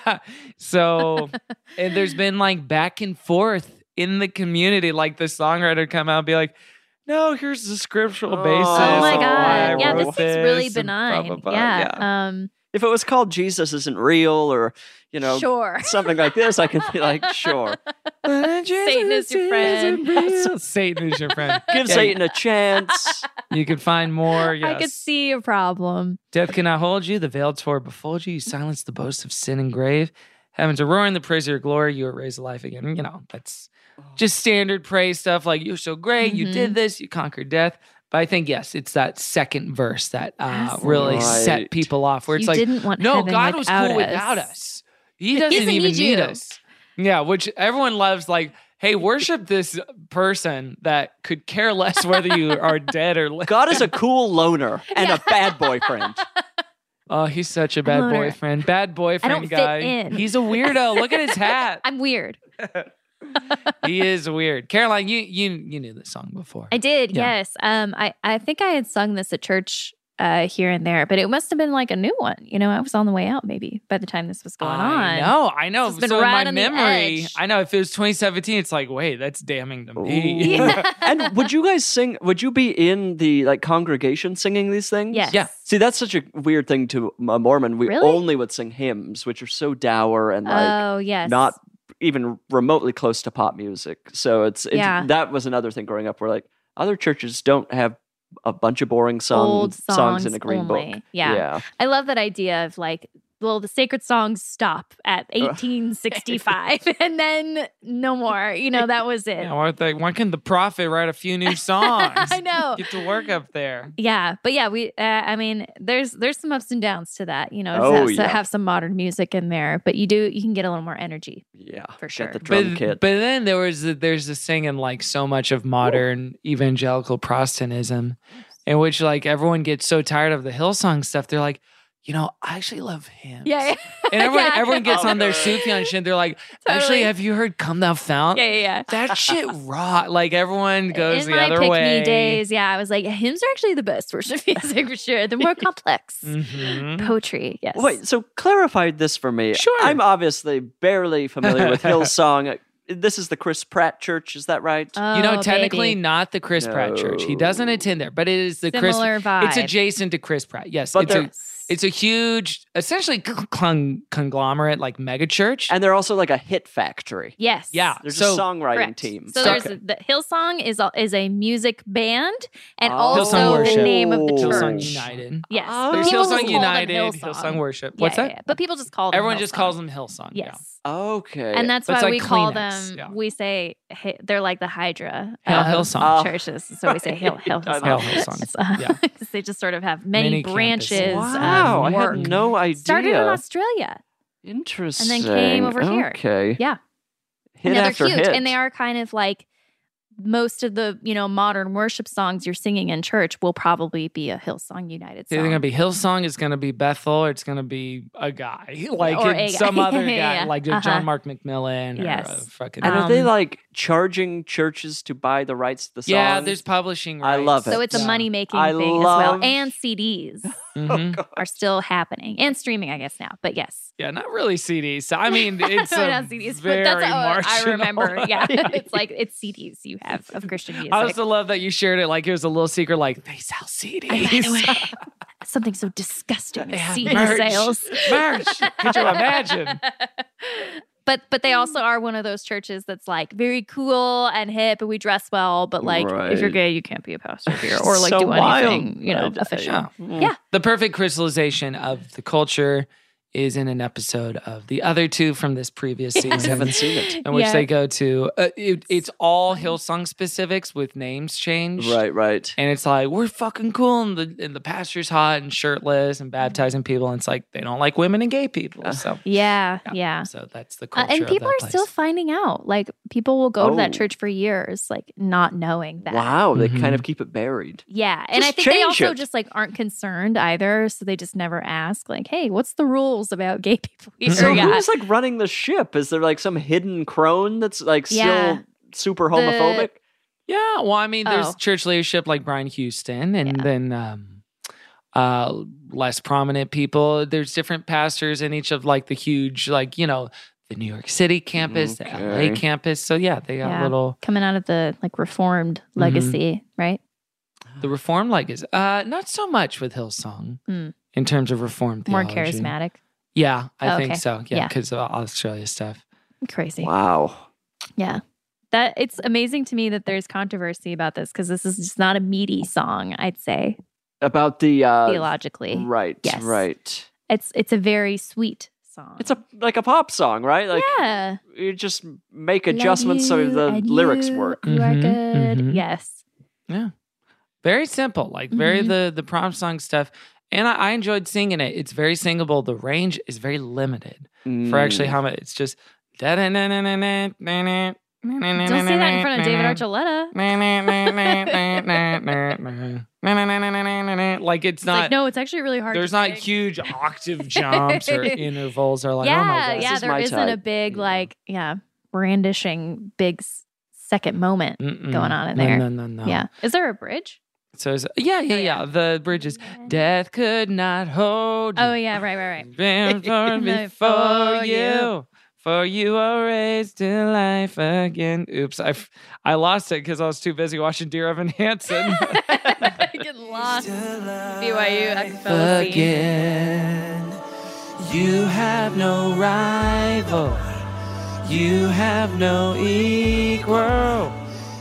So, and there's been like back and forth in the community. Like the songwriter come out and be like, no, here's the scriptural basis. Oh my of why I God. Yeah, this wrote is really this and benign. blah, blah, blah. Yeah. If it was called Jesus Isn't Real or, you know, Sure. something like this, I could be like, sure. Satan is your friend. Satan is your friend. Give Satan a chance. You can find more. Yes. I could see a problem. Death cannot hold you. The veiled tore befold you. You silence the boast of sin and grave. Heavens are roaring the praise of your glory. You are raised to life again. You know, that's just standard praise stuff. Like, you're so great. You did this. You conquered death. But I think, yes, it's that second verse that really set people off. Where it's You like, didn't want no, heaven God was cool without without us. us. He doesn't even need us. Yeah, which everyone loves. Like, hey, worship this person that could care less whether you are dead or living. God is a cool loner and a bad boyfriend. Oh, he's such a bad boyfriend. Bad boyfriend I don't guy. fit in. He's a weirdo. Look at his hat. I'm weird. He is weird. Caroline, you knew this song before. I did, Yeah. yes. I think I had sung this at church here and there, but it must have been like a new one. I was on the way out maybe by the time this was going on. I know. It's been So right in my on the memory, edge. I know if it was 2017, it's like, wait, that's damning to me. And would you guys sing? Would you be in the congregation singing these things? Yes. Yeah. See, that's such a weird thing to a Mormon. We Really? only would sing hymns, which are so dour and Oh, yes. not even remotely close to pop music. So it's Yeah. that was another thing growing up where like other churches don't have a bunch of boring Old songs in a green only. book. Yeah. I love that idea of like, well, the sacred songs stop at 1865 and then no more. That was it. Yeah, why couldn't the prophet write a few new songs? I know. Get to work up there. Yeah, but yeah, we. I mean, there's some ups and downs to that. To have some modern music in there, but you can get a little more energy. Yeah, for sure. Get the drum kit. But then there's the singing like so much of modern evangelical Protestantism, in which like everyone gets so tired of the Hillsong stuff. They're like, I actually love hymns. Yeah. And everyone gets on their Sufjan shit. They're like, actually, have you heard Come Thou Fount? Yeah. That shit raw. Like everyone goes In the my other pick way. me days, I was like, hymns are actually the best worship music for sure. The more complex poetry. Yes. Wait, so clarify this for me. Sure. I'm obviously barely familiar with Hillsong. This is the Chris Pratt Church, is that right? Technically baby. not the Chris Pratt Church. He doesn't attend there, but it is the Similar vibe. It's adjacent to Chris Pratt. Yes, But it's a huge, essentially conglomerate, like mega church. And they're also like a hit factory. Yes. Yeah. There's So- a songwriting Correct. team. So there's the Hillsong is a music band and Hillsong also the Worship. name of the church. Hillsong United. Yes. There's People just Hillsong call them United, Hillsong. Hillsong Worship. Yeah, What's that? yeah. But people just call them Everyone just Hillsong. calls them Hillsong. Yes. Okay. And that's But it's why like we call Kleenex, them, yeah. we say, they're like the Hydra Hillsong. of churches. So we say Hillsong. Hillsong. Yeah. Because they just sort of have many branches campuses. Wow, of I work. had no idea. Started in Australia. Interesting. And then came over here. Okay. Yeah. Hit And they're after cute. hit. And they are kind of like most of the, modern worship songs you're singing in church will probably be a Hillsong United It's either song. going to be Hillsong, it's going to be Bethel, or it's going to be a guy. Like Or a some guy. other guy, Yeah. like John Mark McMillan or Yes. a fucking... And are they like charging churches to buy the rights to the songs? Yeah, there's publishing rights. I love it. So it's a money-making I thing as love- well. And CDs Mhm. are still happening. And streaming, I guess, now. But yes. Yeah, not really CDs. So, I mean, it's No, a not CDs, very but that's how I marginal. remember. Yeah. It's like, it's CDs you have of Christian music. I also love that you shared it like it was a little secret, like, they sell CDs. By the way, something so disgusting as CD merch. sales. Merch. Could you imagine? But they also are one of those churches that's like very cool and hip and we dress well, but like if you're Right. gay, you can't be a pastor here or like So do wild. anything, official. Yeah. The perfect crystallization of the culture is in an episode of the other two from this previous season. I haven't seen it. In which Yeah. they go to, it's all Hillsong specifics with names changed. Right. And it's like, we're fucking cool. And the pastor's hot and shirtless and baptizing people. And it's like, they don't like women and gay people. So, Yeah. so that's the culture. And of people that are place. still finding out. Like people will go to that Oh. church for years, like not knowing that. Wow, they Mhm. kind of keep it buried. Yeah. And Just I think they change also it. just like aren't concerned either. So they just never ask, like, hey, what's the rules about gay people here? So Yeah. who's like running the ship? Is there like some hidden crone that's like Yeah. still super homophobic? Yeah, well, I mean, there's Oh. church leadership like Brian Houston, and then less prominent people. There's different pastors in each of like the huge, like the New York City campus, the Okay. LA campus. So yeah, they got little coming out of the like reformed legacy, right? the Reformed legacy. Not so much with Hillsong in terms of Reformed More theology. charismatic. Yeah, I Oh, think okay. so. Yeah, Yeah. because of Australia stuff. Crazy. Wow. Yeah. That it's amazing to me that there's controversy about this because this is just not a meaty song, I'd say, About the theologically. Right. Yes. Right. It's a very sweet song. It's like a pop song, right? Like yeah. you just make adjustments so the lyrics work. You are Mhm, good. mhm. Yes. Yeah. Very simple, like very Mhm. the prom song stuff. And I enjoyed singing it. It's very singable. The range is very limited for actually how much. It's just da da da da da da da Don't say that in front of David Archuleta. Like it's not. Like, no, it's actually really hard. There's not huge octave jumps or intervals or like. Oh my God, there isn't a big brandishing big second moment going on in there. No. Yeah, is there a bridge? So yeah. The bridge is death could not hold you. Oh yeah, right. Before you. For you are raised to life again. Oops, I lost it because I was too busy watching Dear Evan Hansen. Getting lost. BYU acapella Again, you have no rival. You have no equal.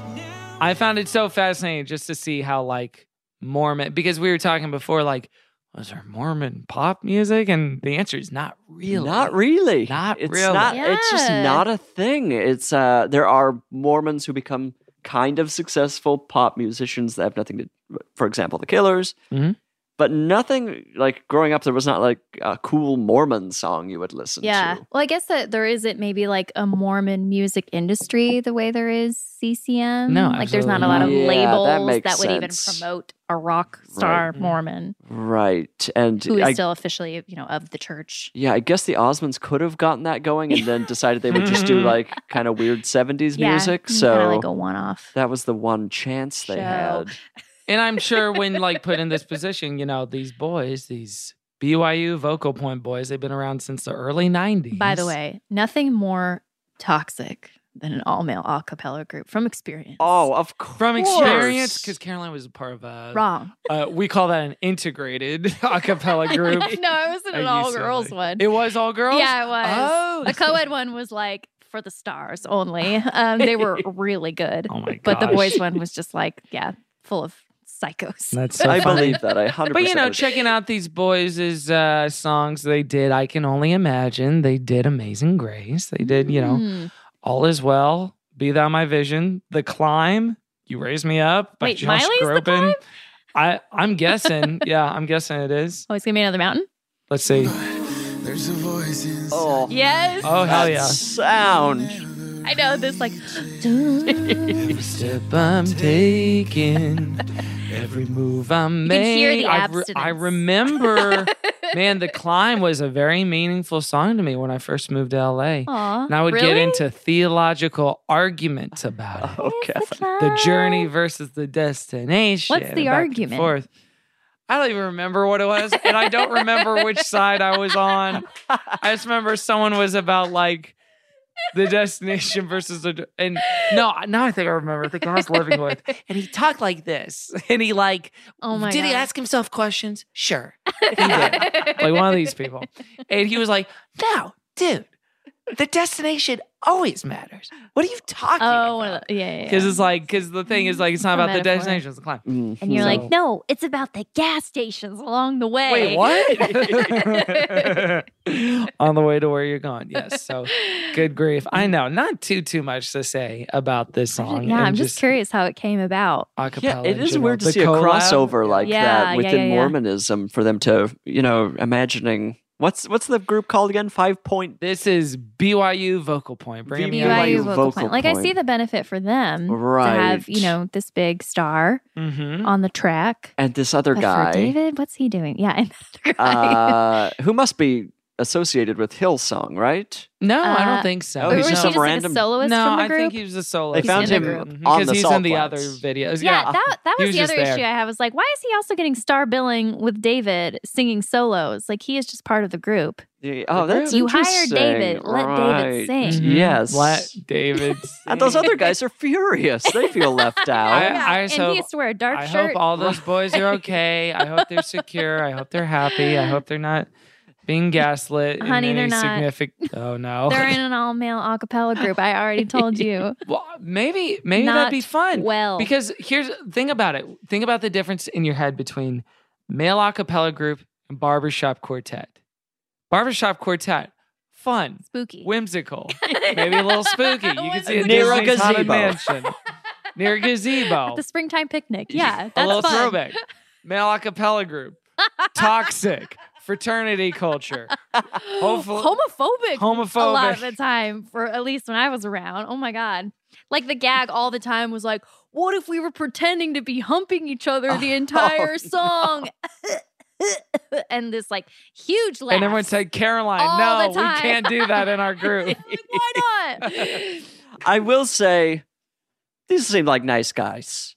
I found it so fascinating just to see how like Mormon, because we were talking before, like, was there Mormon pop music? And the answer is not really. Not really. Not it's really. Not, It's just not a thing. It's there are Mormons who become kind of successful pop musicians that have nothing to, for example, the Killers. Mm-hmm. But nothing, like, growing up, there was not, like, a cool Mormon song you would listen to. Well, I guess that there isn't maybe, like, a Mormon music industry the way there is CCM. No, like, there's not a lot of Yeah, labels that would even makes sense. promote a rock star Mormon. Right. And who is still officially, of the church. Yeah, I guess the Osmonds could have gotten that going and then decided they would just do, like, kind of weird 70s music. So kind of like a one-off. That was the one chance they had. And I'm sure when like put in this position, these boys, these BYU Vocal Point boys, they've been around since the early 90s. By the way, nothing more toxic than an all-male a cappella group from experience. Oh, of course. From experience, because Caroline was a part of a... Wrong. We call that an integrated a cappella group. No, it wasn't an all-girls one. It was all girls? Yeah, it was. Oh. The co-ed one was like for the stars only. They were really good. Oh my gosh. But the boys one was just like, full of psychos. That's so I funny. believe that. I 100%. But checking out these boys' songs they did, I Can Only Imagine. They did Amazing Grace. They did, All Is Well, Be Thou My Vision, The Climb, You Raise Me Up by Wait, Josh Miley's Groban. The Climb? I'm guessing. Yeah, I'm guessing it is. Oh, it's gonna be Another Mountain? Let's see. There's a voice inside. Oh, yes. Oh, hell yeah. Sound. I know this like Every step I'm taking, every move I'm can hear making. the abstinence. I remember, man, The Climb was a very meaningful song to me when I first moved to LA. Aw, And I would get really? into theological arguments about it. Okay. The journey versus the destination. What's the back and argument? forth. I don't even remember what it was. And I don't remember which side I was on. I just remember someone was about like the destination versus the... And now I think I remember. I think I was living with. And he talked like this. And he like... Oh my Did he God. ask himself questions? Sure. He did. Like one of these people. And he was like, no, dude. The destination always matters. What are you talking Oh, about? yeah. Because the thing is like, it's not A about the metaphor. destination, it's the climb. And you're like, no, it's about the gas stations along the way. Wait, what? On the way to where you're going. Yes. So good grief. I know. Not too much to say about this song. Yeah, and I'm just curious how it came about. Acapella. Yeah, it in is general. weird to The see a collab. crossover like Yeah, that within yeah. Mormonism for them to, imagining what's the group called again? 5 Point. This is BYU Vocal Point. Bring me BYU Vocal Vocal Point. Like, I Point. see the benefit for them Right. to have, this big star Mm-hmm. on the track. And this other But guy, for David, what's he doing? Yeah, and the other guy. who must be associated with Hillsong, right? No, I don't think so. Oh, Or he's was just he some just random. like a soloist No, from the I group? think he was a soloist. They found He's in him the group. on because the he's Salt in the Flats. other videos. Yeah, that He was the just other there. issue I had. Was like, why is he also getting star billing with David singing solos? Like, he is just part of the group. Yeah, oh, that's You hired interesting. David, let David Right. sing. Mhm. Yes. Let David And those other guys are furious. They feel left out. I and so- he has to wear a dark I shirt. hope all those boys are okay. I hope they're secure. I hope they're happy. I hope they're not being gaslit. in Honey, they're any not. Significant. Oh no. They're in an all-male a cappella group. I already told you. Well, maybe Not that'd be fun. well. Because think about it. Think about the difference in your head between male a cappella group and barbershop quartet. Barbershop quartet, fun, Spooky. whimsical, maybe a little spooky. You can see it Near a Disney's Haunted gazebo. Mansion. Near a gazebo. The springtime picnic. Yeah, A that's little fun. throwback. Male a cappella group. Toxic. Fraternity culture. Hopefully. Homophobic. A lot Homophobic. of the time, for at least when I was around. Oh my God. Like the gag all the time was like, what if we were pretending to be humping each other the entire song? And this like huge laugh. And everyone said, Caroline, no, we can't do that in our group. Like, why not? I will say, these seem like nice guys.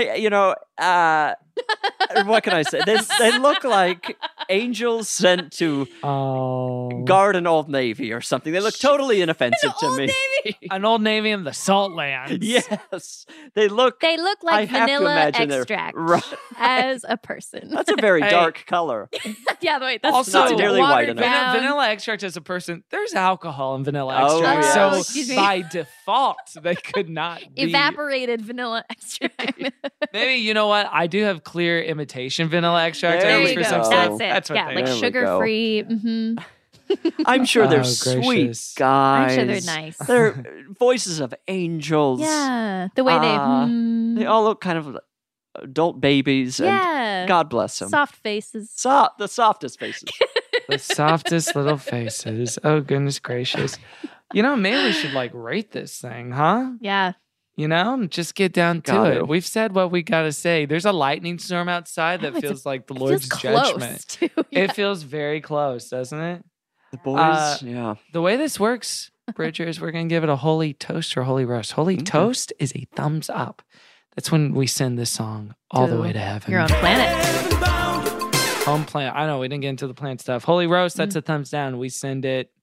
What can I say? They look like angels sent to guard an Old Navy or something. They look totally inoffensive to me. An Old Navy in the Salt Lands. Yes. They look like vanilla extract as a person. That's a very dark color. Yeah, wait, that's also not nearly white enough. Vanilla extract as a person, there's alcohol in vanilla extract. So by default, they could not be. Evaporated vanilla extract. Maybe, you know what? I do have clear imitation vanilla extract. There you go. That's it. That's what like sugar-free. Mm-hmm. I'm sure they're sweet guys. I'm sure they're nice. They're voices of angels. Yeah. The way they all look kind of adult babies. And God bless them. Soft faces. The softest faces. The softest little faces. Oh, goodness gracious. Maybe we should rate this thing, huh? Yeah. Just get down to it. We've said what we got to say. There's a lightning storm outside that feels like the Lord's judgment. Too, It feels very close, doesn't it? The boys, yeah. The way this works, Bridger, is we're going to give it a holy toast or holy roast. Holy toast is a thumbs up. That's when we send this song all the way to heaven. Your own planet. Home planet. I know, we didn't get into the planet stuff. Holy roast, that's a thumbs down. We send it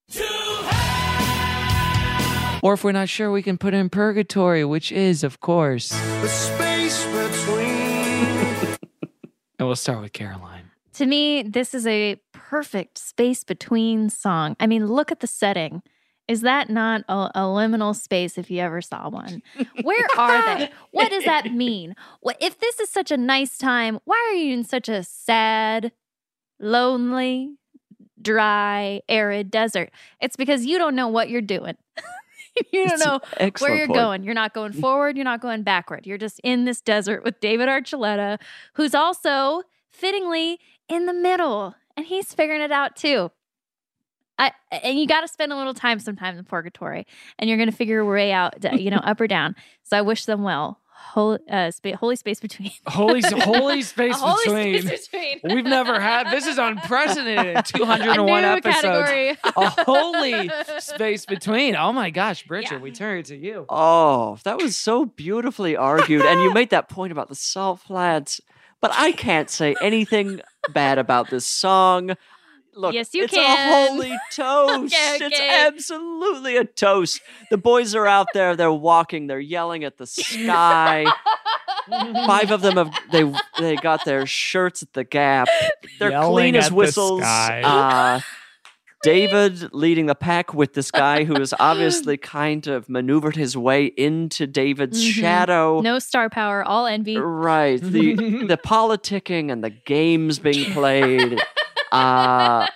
or if we're not sure, we can put in purgatory, which is, of course, the space between. And we'll start with Caroline. To me, this is a perfect space between song. I mean, look at the setting. Is that not a liminal space if you ever saw one? Where are they? What does that mean? If this is such a nice time, why are you in such a sad, lonely, dry, arid desert? It's because you don't know what you're doing. You don't know where you're going. You're not going forward. You're not going backward. You're just in this desert with David Archuleta, who's also fittingly in the middle, and he's figuring it out too. And you got to spend a little time sometimes in purgatory, and you're going to figure your way out, up or down. So I wish them well. Holy space between. Holy space between. We've never had. This is unprecedented. 201 episodes. Category. A holy space between. Oh my gosh, Bridget, we turn it to you. Oh, that was so beautifully argued, and you made that point about the salt flats. But I can't say anything bad about this song. Look, yes, you it's can. a holy toast. Okay. It's absolutely a toast. The boys are out there. They're walking. They're yelling at the sky. 5 of them they got their shirts at the Gap. They're Yelling clean as at the whistles. sky. David leading the pack with this guy who has obviously kind of maneuvered his way into David's shadow. No star power, all envy. Right. The politicking and the games being played. The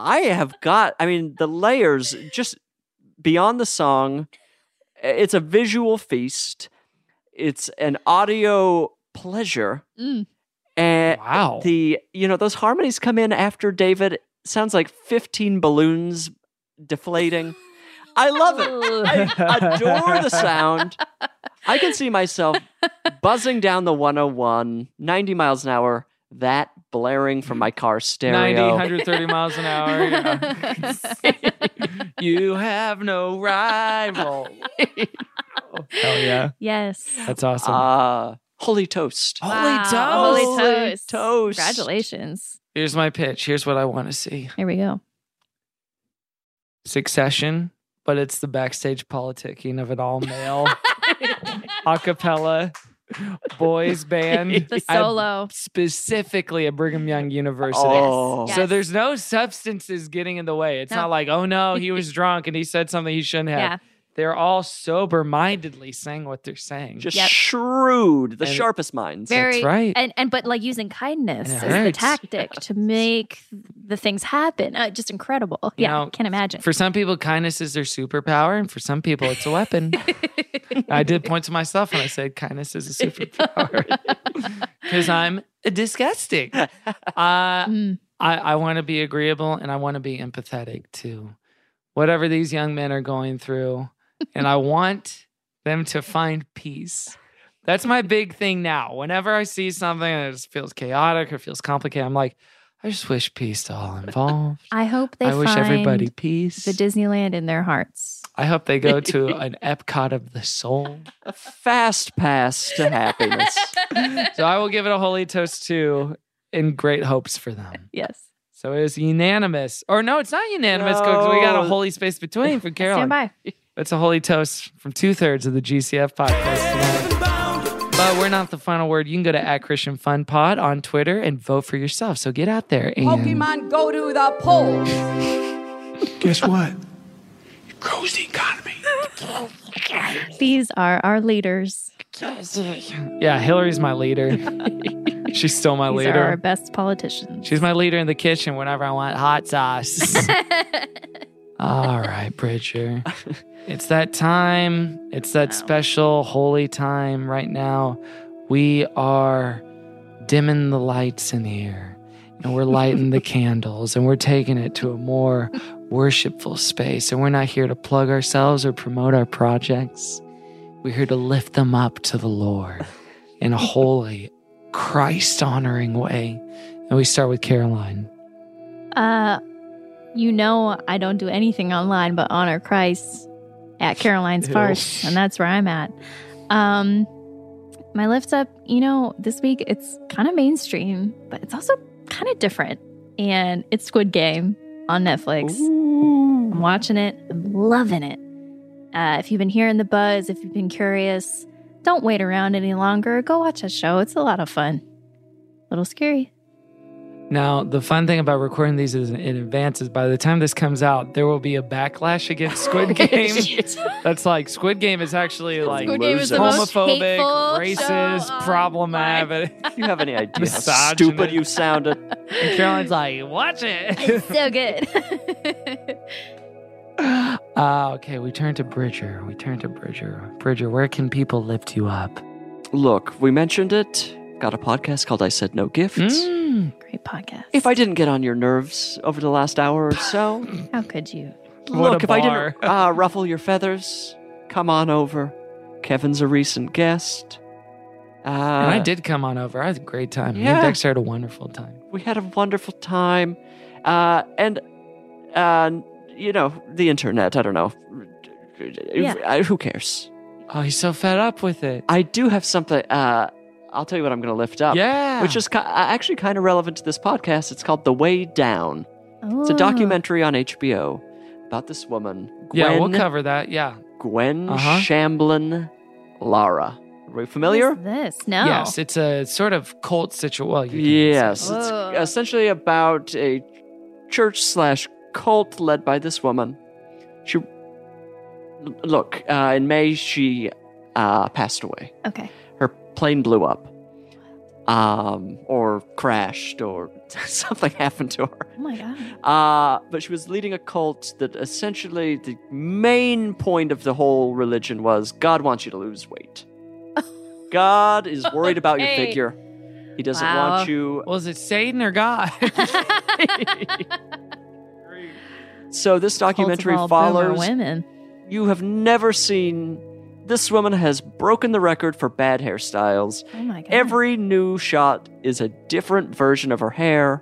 layers just beyond the song. It's a visual feast. It's an audio pleasure. And wow. Those harmonies come in after David. Sounds like 15 balloons deflating. I love it. I adore the sound. I can see myself buzzing down the 101, 90 miles an hour, that blaring from my car stereo. 90, 130 miles an hour. Yeah. You have no rival. Oh, hell yeah. Yes. That's awesome. Holy toast. Holy toast. Toast. Congratulations. Here's my pitch. Here's what I want to see. Here we go. Succession, but it's the backstage politicking of an all-male a cappella boys band. The solo. Specifically at Brigham Young University. Oh. Yes. So there's no substances getting in the way. It's not like, oh no, he was drunk and he said something he shouldn't have. Yeah. They're all sober-mindedly saying what they're saying. Just shrewd, the sharpest minds. Very, That's right. But using kindness And as it the hurts. tactic to make the things happen. Just incredible. I can't imagine. For some people, kindness is their superpower, and for some people, it's a weapon. I did point to myself when I said kindness is a superpower. Because I'm disgusting. I want to be agreeable, and I want to be empathetic to whatever these young men are going through. And I want them to find peace. That's my big thing now. Whenever I see something that just feels chaotic or feels complicated, I'm like, I just wish peace to all involved. I hope they wish everybody peace. The Disneyland in their hearts. I hope they go to an Epcot of the soul. A fast pass to happiness. So I will give it a holy toast too, in great hopes for them. Yes. So it is unanimous. Or no, it's not unanimous because we got a holy space between for Caroline. Stand by. It's a holy toast from 2/3 of the GCF podcast tonight. But we're not the final word. You can go to @ChristianFunPod on Twitter and vote for yourself. So get out there and... Pokemon go to the polls. Guess what? It grows the economy. These are our leaders. Yeah, Hillary's my leader. She's still my These leader. are our best politicians. She's my leader in the kitchen whenever I want hot sauce. All right, Bridger. It's that time. It's that special holy time right now. We are dimming the lights in here, and we're lighting the candles, and we're taking it to a more worshipful space. And we're not here to plug ourselves or promote our projects. We're here to lift them up to the Lord in a holy, Christ-honoring way. And we start with Caroline. You know I don't do anything online but honor Christ at Caroline's Farce, and that's where I'm at. My lift up, this week it's kind of mainstream, but it's also kind of different. And it's Squid Game on Netflix. Ooh. I'm watching it. I'm loving it. If you've been hearing the buzz, if you've been curious, don't wait around any longer. Go watch that show. It's a lot of fun. A little scary. Now, the fun thing about recording these in advance is by the time this comes out, there will be a backlash against Squid Game. That's like, Squid Game is actually like Squid Game is the most homophobic, hateful racist, show. problematic. If you have any idea how stupid you sounded. And Caroline's like, watch it. It's so good. Okay, we turn to Bridger. Bridger, where can people lift you up? Look, we mentioned it. Got a podcast called I Said No Gifts. Great podcast. If I didn't get on your nerves over the last hour or so. How could you? Look, if I didn't ruffle your feathers, come on over. Kevin's a recent guest. And I did come on over. I had a great time. Yeah. Me and Dexter had a wonderful time. We had a wonderful time. And the internet, I don't know. Yeah. Who cares? Oh, he's so fed up with it. I do have something. I'll tell you what I'm going to lift up. Yeah. Which is actually kind of relevant to this podcast. It's called The Way Down. Ooh. It's a documentary on HBO about this woman. Yeah, we'll cover that. Yeah. Gwen Shamblin Lara. Are you familiar? What is this? No. Yes, it's a sort of cult situation. Well, yes. It's essentially about a church/cult led by this woman. In May, she passed away. Okay. Her plane blew up. Or crashed, or something happened to her. Oh my God. But she was leading a cult that essentially the main point of the whole religion was God wants you to lose weight. God is worried about your figure. He doesn't want you. Was it Satan or God? So this documentary follows women. You have never seen. This woman has broken the record for bad hairstyles. Oh my God. Every new shot is a different version of her hair.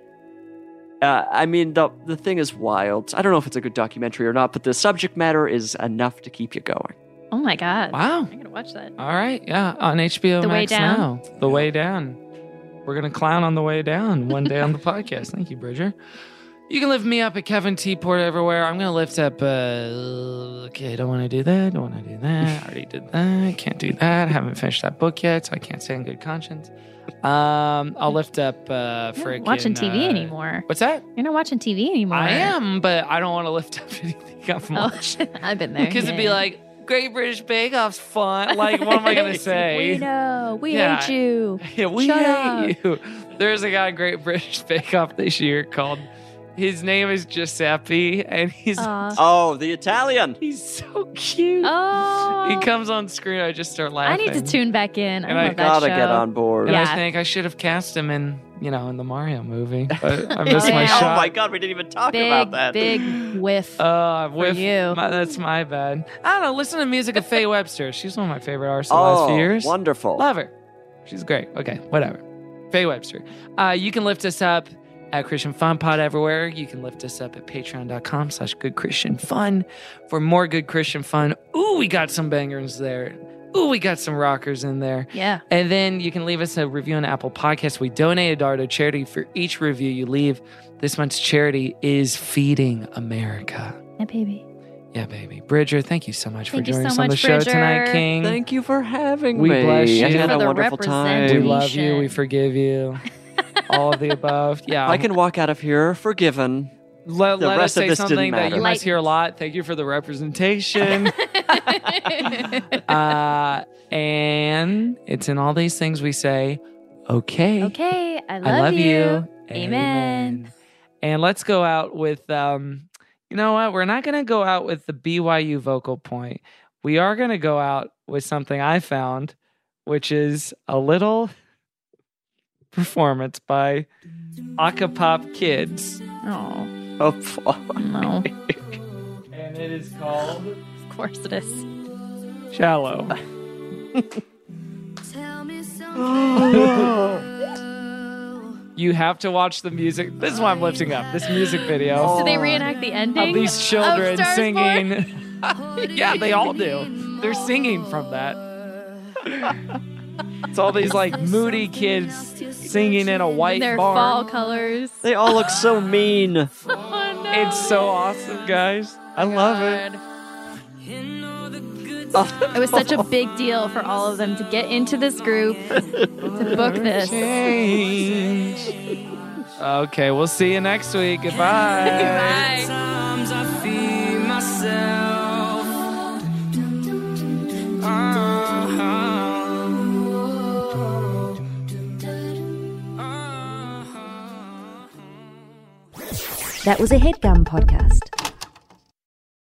The thing is wild. I don't know if it's a good documentary or not, but the subject matter is enough to keep you going. Oh my God. Wow. I'm going to watch that. All right. Yeah. On HBO The Way Max Down? now. The Way Down. We're going to clown on The Way Down one day on the podcast. Thank you, Bridger. You can lift me up at Kevin T. Porter everywhere. I'm going to lift up, okay, don't want to do that. Don't want to do that. I already did that. Can't do that. Haven't finished that book yet, so I can't say in good conscience. I'll lift up You're not watching TV anymore. What's that? You're not watching TV anymore. I am, but I don't want to lift up anything I've watched. I've been there. Because it'd be like, Great British Bake Off's fun. Like, what am I going to say? We know. We hate you. Yeah, we Shut hate you. There's a guy at Great British Bake Off this year called, his name is Giuseppe, and he's... the Italian. He's so cute. Oh. He comes on screen, I just start laughing. I need to tune back in. And I love that gotta show. get on board. And I think I should have cast him in in the Mario movie. But I missed my shot. Oh my God, we didn't even talk about that. Big whiff for you. That's my bad. I don't know. Listen to the music of Faye Webster. She's one of my favorite artists the last few years. Wonderful. Love her. She's great. Okay, whatever. Faye Webster. You can lift us up at Christian Fun Pod everywhere. You can lift us up at patreon.com/goodchristianfun for more good Christian fun. Ooh, we got some bangers there. Ooh, we got some rockers in there. Yeah. And then you can leave us a review on Apple Podcasts. We donate $1 to charity for each review you leave. This month's charity is Feeding America. Yeah, baby. Yeah, baby. Bridger, thank you so much for joining us so on the much, show Bridger. tonight, King. Thank you for having we me. Bless you. I had a the wonderful time. We love you. We forgive you. All of the above. Yeah. I can walk out of here forgiven. Let us say this something didn't that matter. you must hear a lot. Thank you for the representation. And it's in all these things we say, okay. Okay, I love you. Amen. And let's go out with, you know what? We're not going to go out with the BYU vocal point. We are going to go out with something I found, which is a little performance by Acapop Kids. Oh. Oh, no. And it is called... Of course it is. Shallow. You have to watch the music. This is why I'm lifting up. This music video. So they reenact the ending of these children of singing. Yeah, they all do. They're singing from that. It's all these like moody kids singing in a white Their barn. fall colors. They all look so mean. Oh, no. It's so awesome, guys. I love it. It was such a big deal for all of them to get into this group, to book this. Okay, we'll see you next week. Goodbye. Bye. That was a HeadGum podcast.